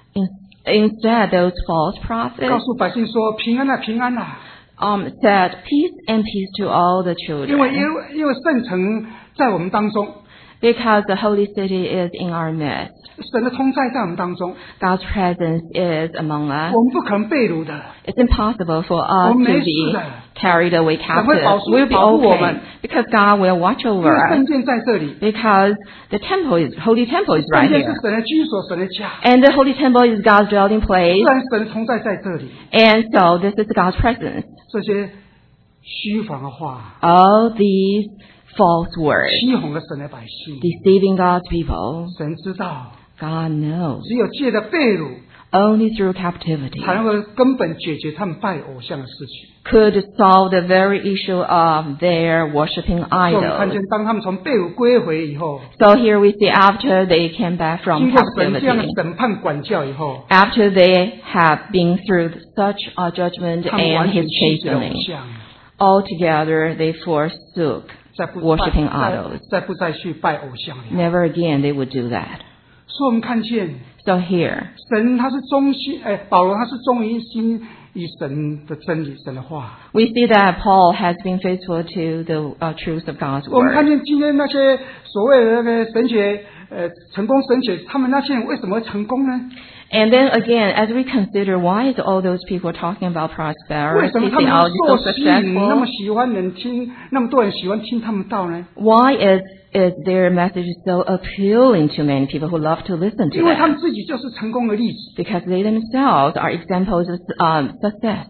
Instead, those false 告 prophets 诉百姓说：“平安啊，平安啊！ said, peace and peace to all the 因为 children, 因为圣城在我们当中， because the holy city is in our midst. 神的同在在我们当中， God's presence is among us. 我们不可能被掳的。 It's impossible for us to 我们没 be 事的。 carried away 神会 captive. We'll be 保护我 okay 们， because God will watch 因 over 为 us. 圣殿在这里， Because the holy temple is 圣 right 殿是 here. 神的居所，神的家。 And the holy temple is God's dwelling 自 place. 然神的同在在这里， And so this is God's presence. 这些虚谎的话， All these false words, 欺哄了神的百姓。 deceiving God's people, 神知道， God knows. 只有借着被掳， Only through captivity 才能够根本解决他们拜偶像的事情。 could solve the very issue of their worshiping 所以我们看 idols. 见，当他们从被掳归回以后， So here we see after they came back from 经过神这样的 captivity, 审判管教以后， after they have been through such a judgment 他们 and 完 his 全弃绝偶 chastening, 像， altogether they forsook 再不 worshiping 再 idols. 再不再去拜偶像了。 Never again they would do that. 所以我们看见 So here, 神他是忠心，保罗他是忠于心以神的真理、神的话。 we see that Paul has been faithful to the truth of God's 我们看 word. 见今天那些所谓的那个神学，成功神学，他们那些人为什么会成功呢？ And then again, as we consider why is all those people talking about 为 prosperity 什么他们 theology 受 so 吸引，那么 successful? 喜欢人听，那么多人喜欢听他们道呢？ Why is their message so appealing to many people who love to listen to 因为他们 them? 自己就是成功的例子。 Because they themselves are examples of success.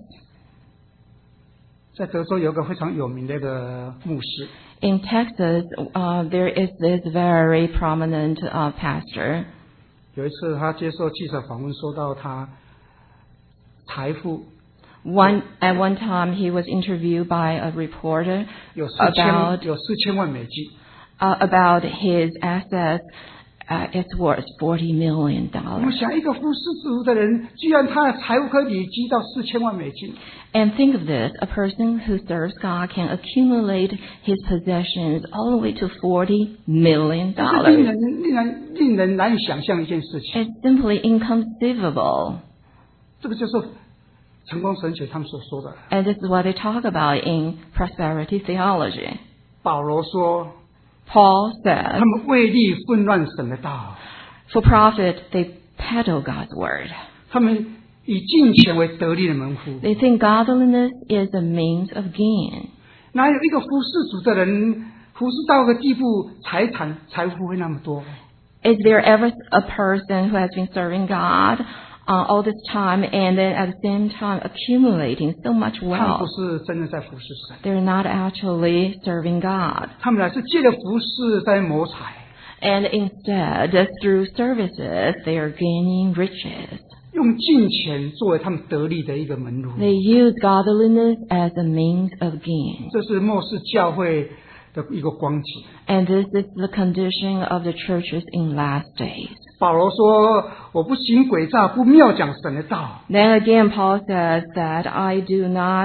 在德州有个非常有名的一个牧师， In Texas, there is this very prominent pastor. 有一次他接受记者访问，说到他财富 At one time, he was interviewed by a reporter 有 about 4000万美金。 about his assets. It's worth $40 million. 我们想，一个服侍主的人，居然他的财富可以累积到4000万美金， And think of this, a person who serves God can accumulate his possessions all the way to $40 million. 这是令人难以想象的一件事情。 It's simply inconceivable. 这个就是成功神学他们所说的。 And this is what they talk about in prosperity theology. 保罗说， Paul 他 said, 们为利混乱神的道， for profit, they peddle God's word. 他们以金钱为得利的门户。 They think godliness is a means of gain. 哪有一个服侍主的人，服侍到个地步，财富会那么多？ Is there ever a person who has been serving God all this time and then at the same time accumulating so much 他们不 wealth? 是真的在服侍神， They're not actually serving God. 他们乃是借着服侍在谋财， And instead, through services, they are gaining riches. 用金钱作为他们得利的一个门路。 They use godliness as a means of gain. 这是末世教会的一个光景。 And this is the condition of the churches in last days. 保罗说：“我不行诡诈，不妙讲神的道。 Then again, Paul says that I do not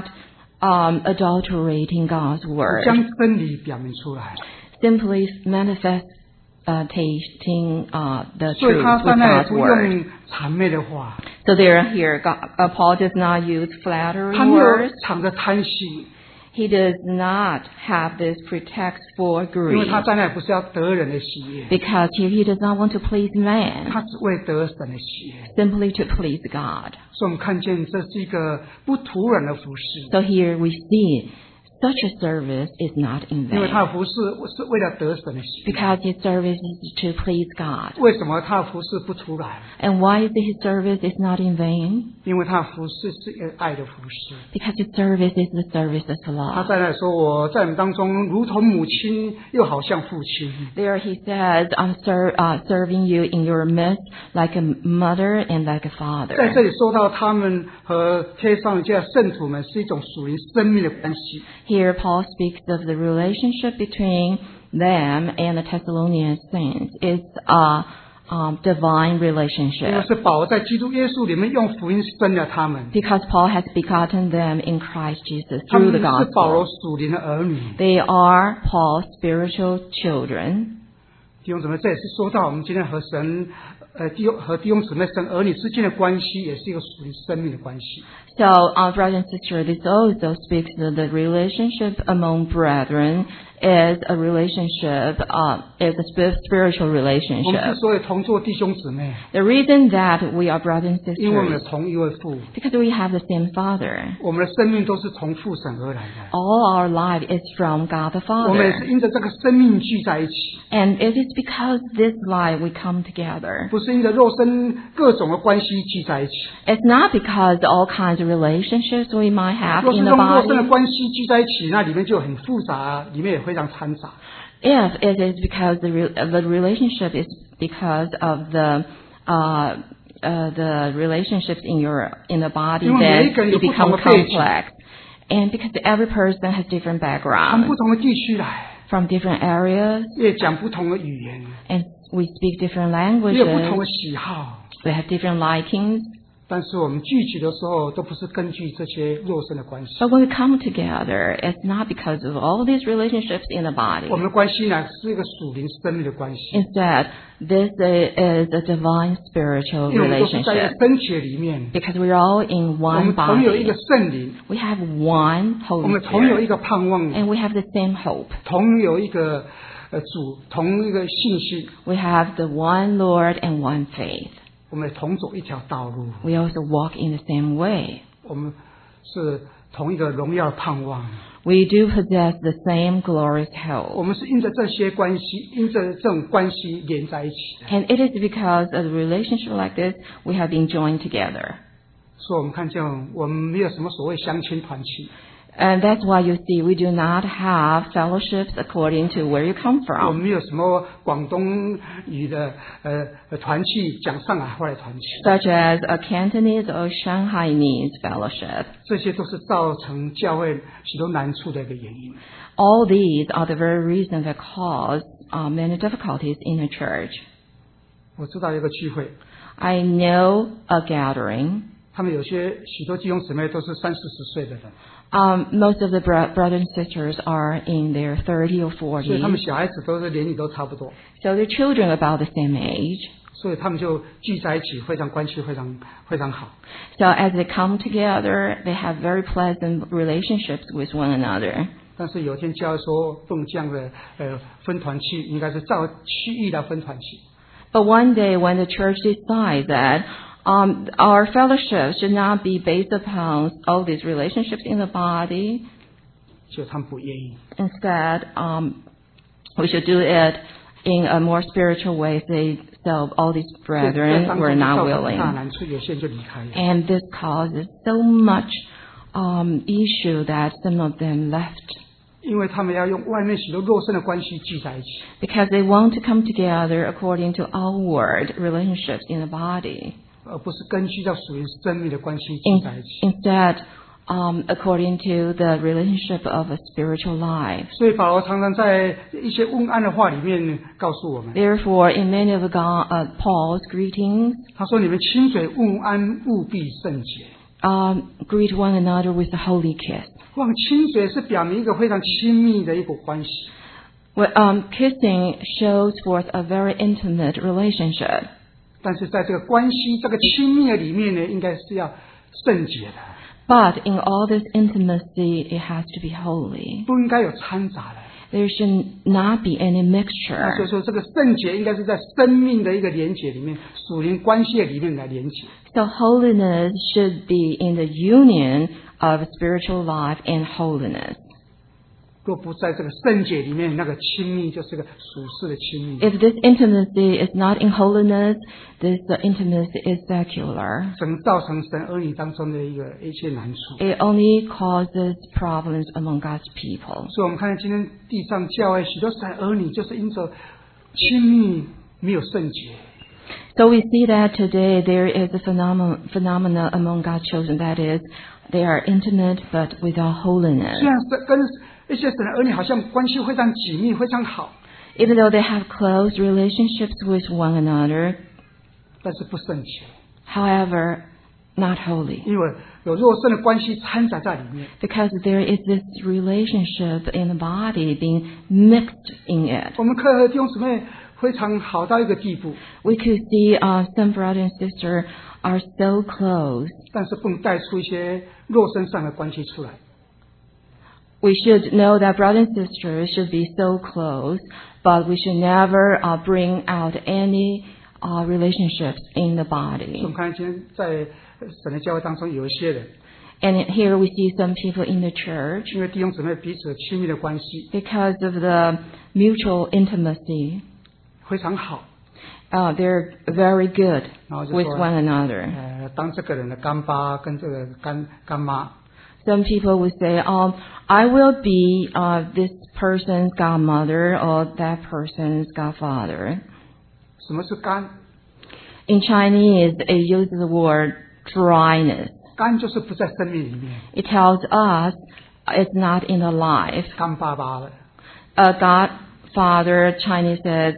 adulterating God's word, 将真理表明出来。 simply manifest tasting the 所以 truth 他 with 在那 God's 里不 word. 用谄媚的话， So there here, Paul does not use 他 flattering 没有 words. 敞着贪心， He does not have this pretext for 因为 greed. 他在那里不是要得人的喜悦， Because here he does not want to please man, 他只为得神的喜悦。 simply to please God. 所以我们看见这是一个不突然的服饰， So here we see such a service is not in 因为 vain. 他的服饰是为了得神的喜悦。 Because his service is to please God. 为什么他的服饰不突然？ And why is his service is not in vain? 因为他的服饰是一个爱的服饰。 Because his service is the service of 他 love. 在那里说：“我在你们当中，如同母亲，又好像父亲。” There he says, I'm serving you in your midst like a mother and like a 在 father. 这里说到他们和天上界的圣徒们是一种属灵生命的关系。 Here Paul speaks of the relationship between them and the Thessalonian saints. It's a divine 因为 relationship. 是保罗在基督耶稣里面用福音生了他们， Because Paul has begotten them in Christ Jesus 他 through 们 the 是保罗 gospel. 属灵的儿女。 They are Paul's spiritual children. 弟兄姊妹，这也是说到我们今天和神，弟兄姊妹、神儿女之间的关系，也是一个属灵生命的关系。 So, brothers and sisters, this also speaks of the relationship among brethren is a relationship, is a spiritual 我们 relationship. 之所以同做弟兄姊妹， The reason that we are brothers and 因为我们有 sisters, 同一位父， because we have the same Father. 我们的生命都是从父神而来的。 All our life is from God the 我们也是 Father. 因着这个生命聚在一起， And it is because this life we come together. 不是因着肉身各种的关系聚在一起。 It's not because all kinds of relationships we might have 若是 in the 用肉身的 body. 关系聚在一起，那里面就很复杂，里面也非常掺杂。 If it is because the relationship is because of the relationships in the body, 因为每一 then 个人有 it 不同 becomes 的背景， complex. And because every person has different 从 backgrounds 不同的地区来， from different areas, 也讲不同的语言， and we speak different 也有不同 languages, 的喜好。 we have different likings. 但是我们聚集的时候，都不是根据这些肉身的关系， But when we come together, it's not because of all these relationships in the body. 我们的关系呢是一个属灵生命的关系， Instead, this is a divine spiritual 因为我们都是在一个 relationship. 身体里面， Because we're all in 我 one 们同有一个 body. 圣灵， We have one 我 Holy 们同有一 Spirit. 个盼望， And we have the same hope. 同有一个主，同一个信息， We have the one Lord and one faith. 我们也同走一条道路， We also walk in the same way. 我们是同一个荣耀的盼望。 We do possess the same glorious 我 hope. 们是因着这些关系，因着这种关系连在一起的。 And it is because of a relationship like this, we have been joined together. 所以我们看见，我们没有什么所谓乡亲团契， And that's why you see we do not have fellowships according to where you come 我们 from, 没有什么广东语的团契，讲上海话的团契， such as a Cantonese or Shanghainese fellowship. 这些都是造成教会许多难处的一个原因。 All these are the very reasons that cause many difficulties in the church. 我知道一个聚会， I know a gathering. 他们有些许多弟兄姊妹都是30-40岁的人， Most of the brothers and sisters are in their 30 or 所以他们 40, 小孩子都是年龄都差不多， so their children are about the same age. 所以他们就聚在一起，非常关系非常好。 So as they come together, they have very pleasant relationships with one another. 但是有一天教会说不能这样的分团契，应该是照区域来分团契。 But one day when the church decides that our fellowship should not be based upon all these relationships in the body, 就他们不愿意， instead we should do it in a more spiritual way. So all these 所以在 brethren 当 were 中 not 造成大 willing. 难处，有些人就离开了。 And this causes so much issue that some of them left 因为他们要用外面许多肉身的关系聚在一起， because they want to come together according to outward relationships in the body 而不是根据到属于生命的关系聚在一起。 instead according to the relationship of a spiritual life. 所以保罗常常在一些问安的话里面告诉我们， Therefore, in many of Paul's greetings, 他说：“你们亲嘴问安，务必圣洁。” greet one another with a holy kiss. 望亲嘴是表明一个非常亲密的一个关系。 Kissing shows forth a very intimate relationship. 但是在这个关系、这个亲密的里面呢，应该是要圣洁的， But in all this intimacy, it has to be holy. 不应该有掺杂的。 There should not be any 那所以 mixture. 说，这个圣洁应该是在生命的一个连结里面，属灵关系的里面来连结。 So holiness should be in the union of spiritual life and holiness. 若不在这个圣洁里面，那个亲密就是个属世的亲密。 If this intimacy is not in holiness, this intimacy is secular. 整造成神儿女当中的一切难处。 It only causes problems among God's people. 所以我们看到今天地上教会许多神儿女，就是因着亲密没有圣洁。 So we see that today there is a phenomena among God's children, that is, they are intimate but without holiness. 虽然跟一些神的儿女好像关系非常紧密、非常好， Even though they have close relationships with one another, 但是不圣洁， however, not holy. 因为有肉身的关系掺杂在里面。 Because there is this relationship in the body being mixed in it. 我们课和弟兄姊妹非常好到一个地步， We could see some brother and sister are so close. 但是不能带出一些肉身上的关系出来。 We should know that brothers and sisters should be so close, but we should never bring out any relationships in the 所以我 body. 们看今天在神的教会当中有一些人， And here we see some people in the church, 因为弟兄姊妹彼此亲密的关系 because of the mutual intimacy, 非常好， they're very good 然后就 with 说 one another. 当这个人的干爸跟这个干妈， Some people would say, I will be this person's godmother or that person's godfather. 什么是干？ In Chinese, it uses the word dryness. 干就是不在生命里面， It tells us it's not in the life. 干爸爸了。 A godfather, Chinese says,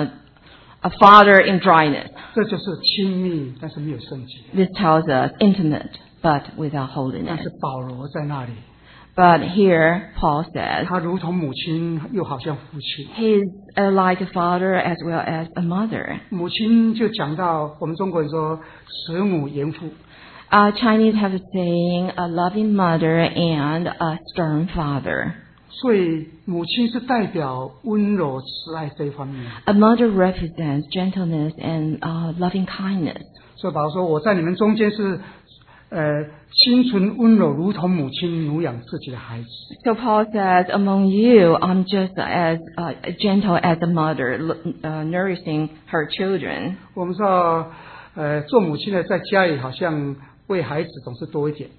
a father in dryness. 这就是亲密，但是没有圣洁。 This tells us intimate, but without 但 holiness. 是保罗在那里， But here, Paul says, 他如同母亲，又好像父亲。 he's like a father as well as a mother. 母亲就讲到我们中国人说慈母严父， Chinese have a saying, a loving mother and a stern father. 所以母亲是代表温柔慈爱这一方面。 A mother represents gentleness and loving kindness. 所以保罗说我在你们中间是心存温柔，如同母亲乳养自己的孩子。 So Paul says, among you, I'm just as gentle as a mother nourishing her children. 我们知道做母亲的在家里好像为孩子总是多一点。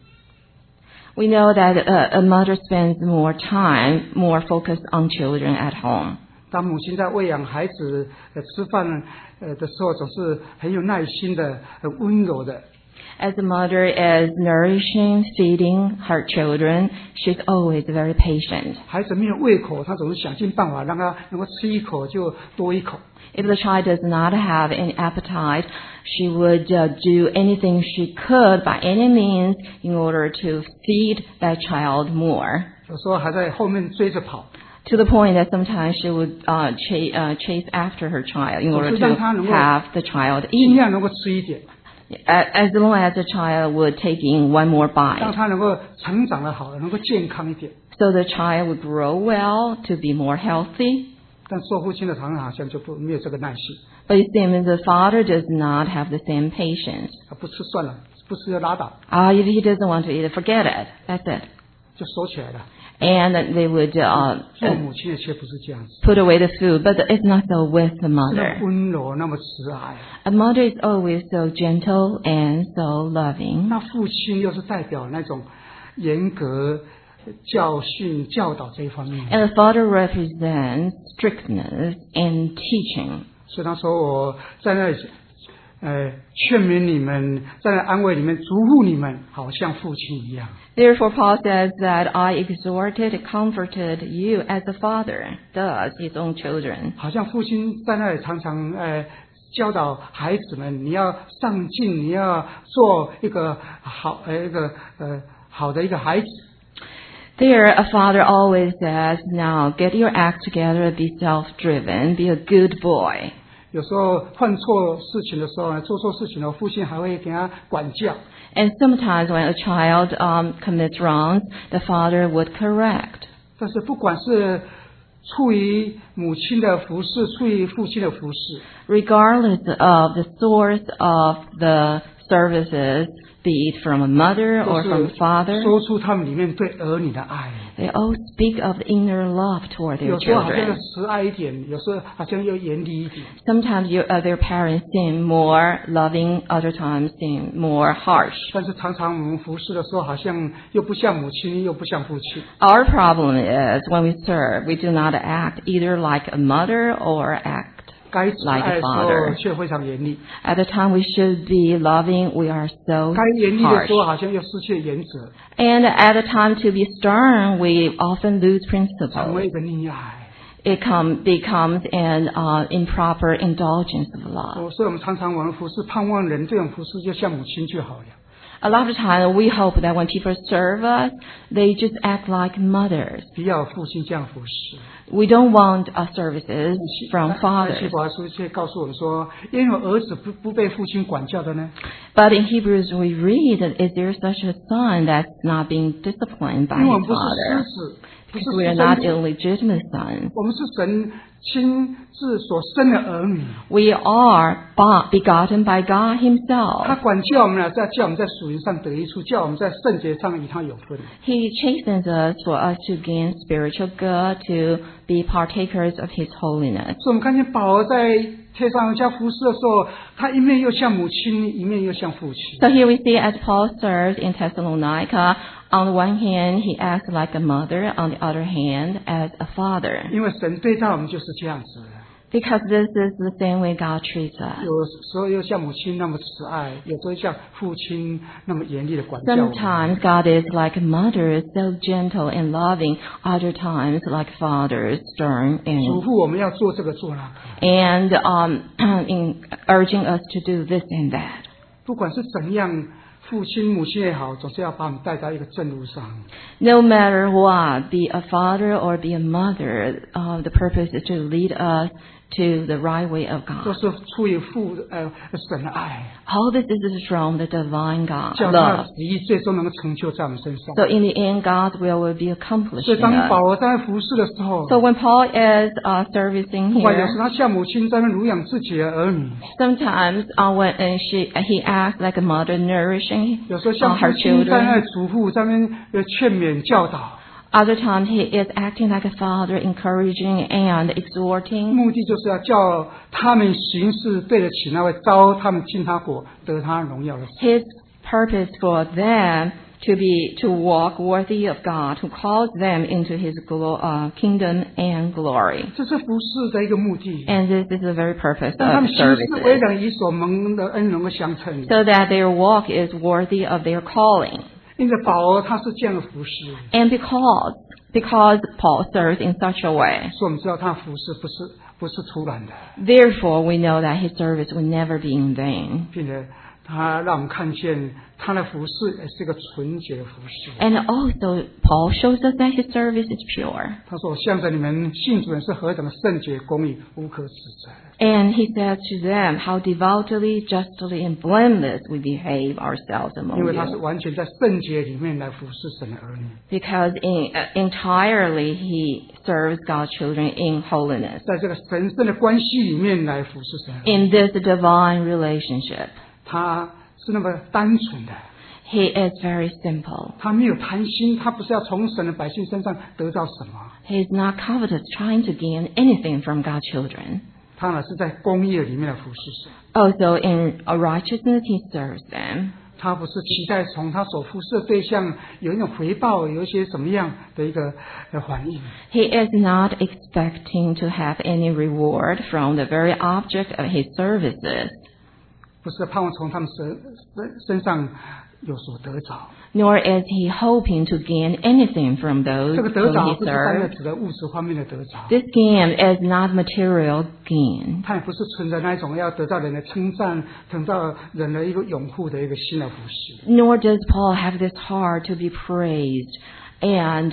We know that a mother spends more time, more focused on children at home. 当母亲在喂养孩子吃饭的时候，总是很有耐心的、很温柔的。 As a mother is nourishing, feeding her children, she's always very patient. 孩子没有胃口，她总是想尽办法让他能够吃一口就多一口。 If the child does not have any appetite, she would do anything she could by any means in order to feed that child more. 有时候还在后面追着跑， To the point that sometimes she would chase after her child in order to have the child 尽 eat. 量能够吃一点， As long as the child would take in one more 让 bite. 他能够成长的好，能够健康一点。 So the child would grow well to be more healthy. 但做父亲的常常好像就没有这个耐心， But it seems the father does not have the same patience. 不吃算了，不吃就拉倒， If he doesn't want to eat it, forget it. That's it. 就收起来了。 And they would 做母亲的却不是这样子， put away the food. But it's not so with the 那么 mother. 温柔，那么慈爱。 A mother is always so gentle and so loving. 那父亲又是代表那种严格教训、教导这一方面。 And the father represents strictness and teaching. 所以他说我在那里劝勉你们，在那安慰你们、嘱咐你们，好像父亲一样。 Therefore, Paul says that I exhorted, comforted you as a father does his own children. 好像父亲在那里常常教导孩子们，你要上进，你要做一个好的一个孩子。 There, a father always says, "Now get your act together, be self-driven, be a good boy." 有时候犯错事情的时候呢，做错事情呢，父亲还会给他管教。 And sometimes when a child commits wrongs, the father would correct. 但是不管是出于母亲的服侍，出于父亲的服侍， Regardless of the source of the services, be it from a mother 都 or from 是 father, 说出他们里面对儿女的爱。 they all speak of the inner love toward their 有时候好像 children. 慈爱一点，有时候好像又严厉一点。 Sometimes their parents seem more loving, other times seem more harsh. 但是常常我们服侍的时候，好像又不像母亲，又不像父亲。 Our problem is when we serve, we do not act either like a mother or act 该慈 like 爱 a 的时候 father. 却非常严厉， At the time we should be loving, we are so 该严厉的 harsh. 时候好像又失去了原则， And at the time to be stern, we often lose 成 principles. 为一个溺爱。 It becomes an improper indulgence of love. 所以我们常常我们服侍盼望人这种服侍就像母亲就好了。 A lot of times we hope that when people serve us, they just act like mothers. 不要父亲这样服侍。 We don't want services from 希 fathers. 伯来书却告诉我们说，因为儿子不被父亲管教的呢， But in Hebrews we read that is there such a son that's not being disciplined by 因为我 his 们不是 father? 狮子，不是 Because we are 私 not 生子， illegitimate sons. 我们是神亲自所生的儿女。 We are begotten by God 他 himself. 管教我们了，叫我们在属灵上得益处，叫我们在圣洁上与他有分。 He chastens us for us to gain spiritual good, to be partakers of his holiness. 所以我们看见保罗在天上下服侍的时候，他一面又像母亲，一面又像父亲。 So here we see as Paul serves in Thessalonica, on the one hand he acts like a mother, on the other hand as a father. 因为神对待我们就是这样子的， Because this is the same way God treats us. 有时候又像母亲那么慈爱，有时候像父亲那么严厉的管教我们。 Sometimes God is like a mother, so gentle and loving. Other times like father, stern 嘱 and 咐我们要做这个做那个， in urging us to do this and that. 不管是怎样，父亲母亲也好，总是要把我们带到一个正路上。 No matter what, be a father or be a mother, the purpose is to lead us to the right way of 都 God. 是出于神的爱， All this is from the divine God 叫他的 love. 旨意最终能够成就在我们身上。 So in the end, God's will be accomplished 所以 in 当保 us. 罗在服侍的时候， So when Paul is servicing 不管有时 here, 他像母亲在那乳养自己的儿女， sometimes when he acts like a mother nourishing 有时候像 her 父亲在那 children. 嘱咐，在那边劝勉教导， Other times he is acting like a father, encouraging and exhorting. 目的就是要叫他们行事对得起那位招他们进他国得他荣耀的神。 His purpose for them to walk worthy of God, who calls them into his kingdom and glory. 这是服侍的一个目的， And this is the very purpose 让他 of 们行事为 services, 人以所蒙的恩能够相称。 so that their walk is worthy of their calling. 因着保罗他是这样的服侍， And because Paul serves in such a way, 所以我们知道他的服侍不是突然的， therefore we know that his service will never be in vain. 并且他让我们看见他的服侍也是一个纯洁的服侍。 And also Paul shows us that his service is pure. 他说：“我向着你们信主人是何等的圣洁公义，无可指责。” And he says to them, how devoutly, justly, and blameless we behave ourselves 因 among 为他是 you. 完全在圣洁里面来服侍神的儿女， Because entirely he serves God's children in holiness. 在这个神圣的关系里面来服侍神的儿女。 In this divine relationship, 他是那么单纯的， he is very simple. 他没有贪心，他不是要从神的百姓身上得到什么， He is not covetous, trying to gain anything from God's children. 他呢是在公义里面来服侍神。 Also in righteousness he serves them. 他不是期待从他所服侍的对象有一种回报，有一些什么样的一个反应。 He is not expecting to have any reward from the very object of his services, 不是盼望从他们身上有所得着。 nor is he hoping to gain anything from those 这个得 whom 着 he 不是单的 serves. 指的物质方面的得着， This gain is not material gain. 他也不是存着那一种要得到人的称赞、得到人的一个拥护的一个心来服侍。 Nor does Paul have this heart to be praised and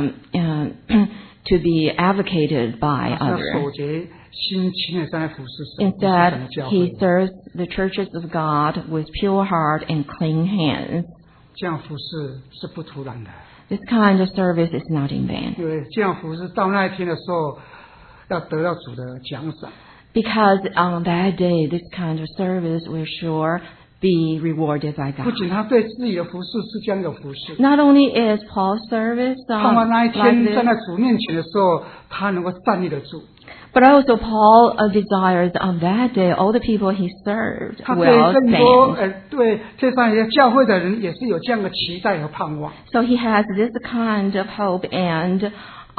to be advocated by 他是要 others. 守节心清的站在服侍神，服侍神 Instead, 的教 he 会。 serves the churches of God with pure heart and clean hands. 这样服侍是不突然的， This kind of service is not in vain. 因为这样服侍到那一天的时候，要得到主的奖赏。 Because on that day, this kind of service will sure be rewarded by 不 God. 仅他对自己的服侍是这样的服侍， Not only is Paul's service 盼望那一 like 天 this, 站在主面前的时候，他能够站立得住。 but also Paul desires on that day all the people he served 他对 will 更多 stand. 对这上一些教会的人也是有这样的期待和盼望。 So he has this kind of hope and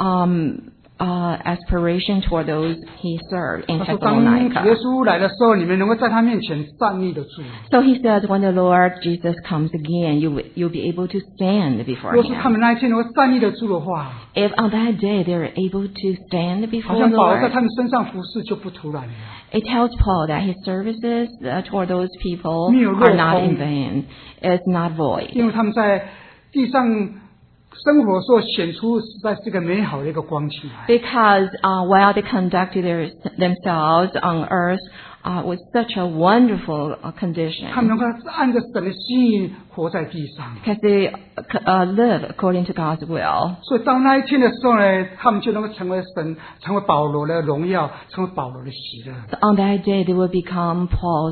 aspiration toward those he served in 他说：“当主耶 Thessalonica. 稣来的时候，你们能够在他面前站立得住。 So he said, when the Lord Jesus comes again, you'll be able to stand before 若是他 him. 们那一天能够站立得住的话， If on that day they're able to stand 好 before 像 the 保罗在 Lord, 他们身上服侍就不突然了。 it tells Paul that his services toward those people 没有落空。 are not in vain. It's not void. 因为他们在地上生活的时候显出实在是个美好的一个光景来。 Because while they conducted themselves on earth with such a wonderful 他们 condition, 能够按着神的心意活在地上， because they live according to God's will. 所以到那一天的时候呢，他们就能够成为保罗的荣耀，成为保罗的喜乐。 So on that day, they will become Paul's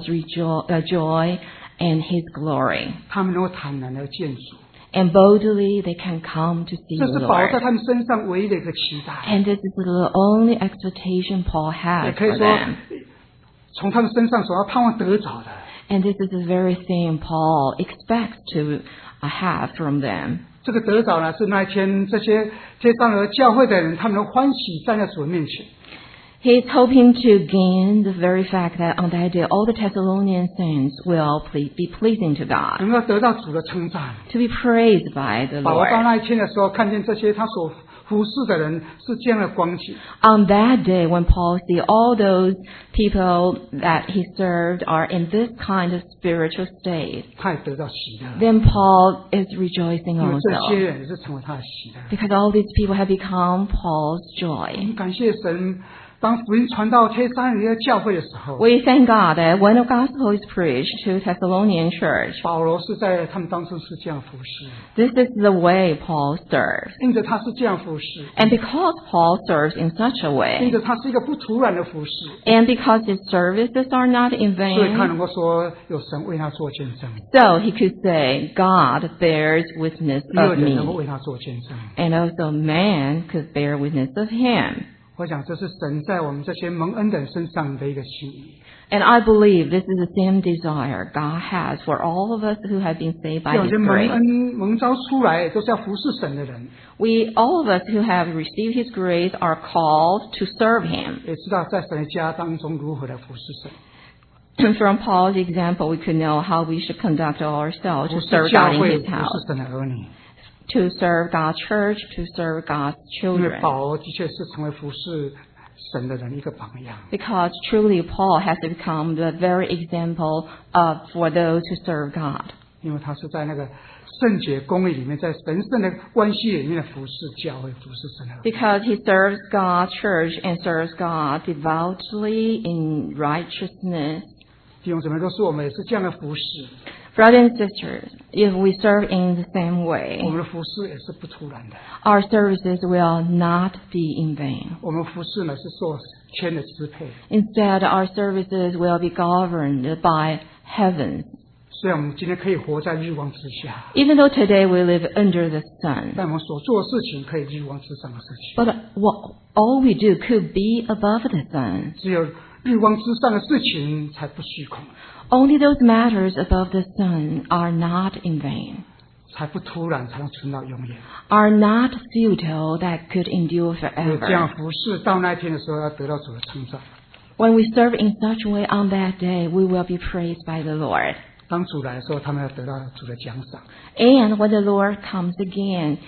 joy and his glory. 他们能够坦然的见主， And boldly they can come to see 这 the 是保罗在 Lord. 他们身上唯一的一个期待。 And this is the only expectation Paul 也 has 可以 for 说 them. 从他们身上所要盼望得着的。 And this is the very thing Paul expects to have from them. 这个得着呢，是那一天这些上的教会的人，他们能欢喜站在主的面前。 He is hoping to gain the very fact that on that day all the Thessalonian saints will be pleasing to God, 能够得到主的称赞。 to be praised by the 保罗到 Lord. 那一天的时候，看见这些他所服侍的人是这样的光景， On that day when Paul sees all those people that he served are in this kind of spiritual state, 他也得到喜乐， then Paul is rejoicing 因为这些 also, 人也是成为他的喜乐。 because all these people have become Paul's 我 joy. 们感谢神，当福音传到天山人的教会的时候， We thank God that when the gospel is preached to Thessalonian church, 保罗是在他们当中是这样服侍， this is the way Paul serves. 因着他是这样服侍， And because Paul serves in such a 因 way, 着他是一个不突然的服侍， and because his services are not in 所以他 vain, 能够说有神为他做见证， so he could say, God bears witness 也有 of 人能够 me, 为他做见证。 and also man could bear witness of him. 我想这是神在我们这些蒙恩的人身上的一个心意。 And I believe this is the same desire God has for all of us who have been saved by 像 His 这蒙 grace. 恩蒙召出来，都是要服侍神的人， We, all of us who have received His grace, are called to serve Him. 也知道在神的家当中如何来服侍神， From Paul's example, we could know how we should conduct ourselves 服 to 侍 serve 教 God in 会， His 服侍 house, 神的儿女。 to serve God's church, to serve God's 因为 children. 保罗的确是成为服侍神的人一个榜样。 Because truly Paul has become the very example for those who serve God. 因为他是在那个圣洁公义里面，在神圣的关系里面的服侍教会，服侍神的儿女。 Because he serves God's church and serves God devoutly in righteousness. 弟兄姊妹，都是我们也是这样的服侍， Brothers and sisters, if we serve in the same 我 way, 们的服侍也是不突然的。 our services will not be in vain. 我们服侍呢是受天的支配， Instead, our services will be governed by heaven. 虽然我们今天可以活在日光之下， Even though today we live under the sun, 但我们所做的事情可以日光之上的事情。 but all we do could be above the sun. 只有日光之上的事情才不虚空， Only those matters above the sun are not in vain, 才不突然，才能存到永远。 are not futile that could endure 因为这样 forever. 服侍到那一天的时候，要得到主的称赞。 When we serve in such a way on that day, we will be praised by the Lord. 当主来的时候，他们要得到主的奖赏。 And when the Lord comes again,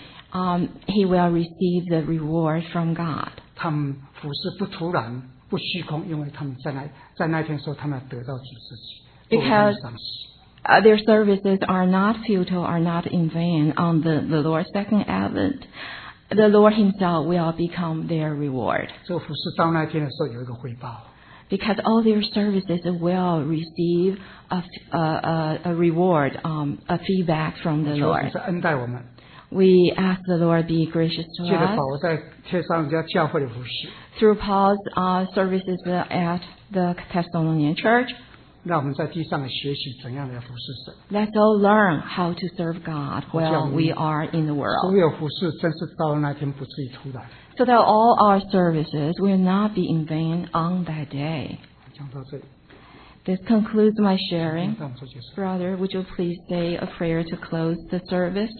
he will receive the reward from God. 他们服侍不突然，不虚空，因为他们在那一天的时候，他们要得到主自己，作为他们的赏识。 their services are not futile, are not in vain on the Lord's second advent. The Lord Himself will become their reward. 这个服侍到那天的时候有一个回报。 Because all their services will receive a reward, a feedback from the 求 Lord. 主在恩待我们。 We ask the Lord be gracious to 借着 us 保罗在帖撒罗尼迦教会的服侍， through Paul's services at the Thessalonian church. 让我们在地上的学习怎样的服侍神。 Let's all learn how to serve God while we are in the 所 world, 有服侍真是到了那天不至于突然。 so that all our services will not be in vain on that day. 讲到这里， This concludes my sharing. 让我们做结束。 Brother, would you please say a prayer to close the service?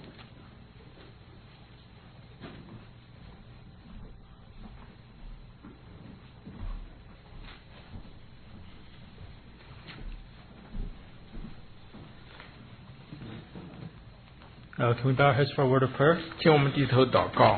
Can we bow our heads for a word of prayer? 请我们低头祷告。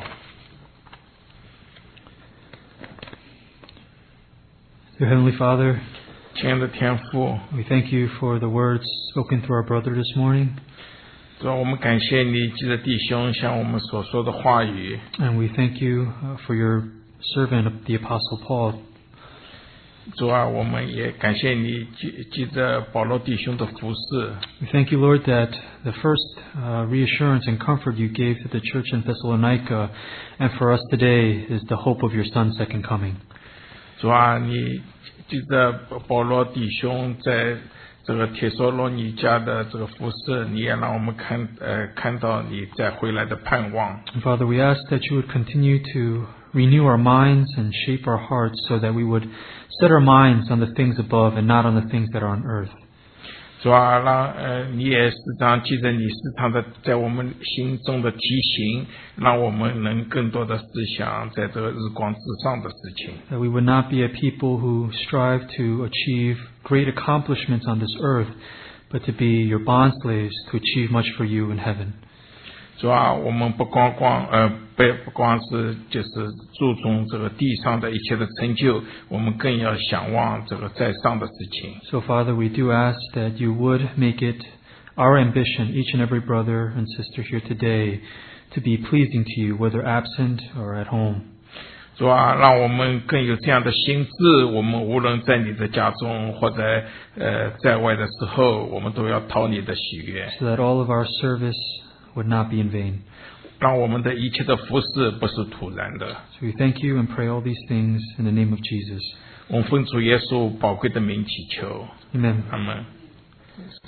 Dear Heavenly Father, 亲爱的天父， we thank you for the words spoken through our brother this morning, 主啊，我们感谢你，记得弟兄向我们所说的话语。 and we thank you for your servant, the Apostle Paul. 主啊，我们也感谢你，记着保罗弟兄的服侍。 We thank you, Lord, that the first reassurance and comfort you gave to the church in Thessalonica and for us today is the hope of your Son's second coming. 主啊，你记着保罗弟兄在这个帖撒罗尼迦的这个服侍，你也让我们看到你再回来的盼望。 And Father, we ask that you would continue to renew our minds and shape our hearts so that we would set our minds on the things above and not on the things that are on earth. 主啊，让你也时常记着你时常的在我们心中的提醒，让我们能更多的思想在这个日光之上的事情。 That we would not be a people who strive to achieve great accomplishments on this earth, but to be your bond slaves to achieve much for you in heaven. 主啊，我们不光是就是注重这个地上的一切的成就，我们更要想望这个在上的事情。 So Father, we do ask that you would make it our ambition, each and every brother and sister here today, to be pleasing to you, whether absent or at home. 主啊，让我们更有这样的心智，我们无论在你的家中或者在外的时候，我们都要讨你的喜悦， So that all of our service would not be in vain. 让我们的一切的服侍不是突然的。 So we thank you and pray all these things in the name of Jesus. 我们奉主耶稣宝贵的名祈求， Amen. 阿门。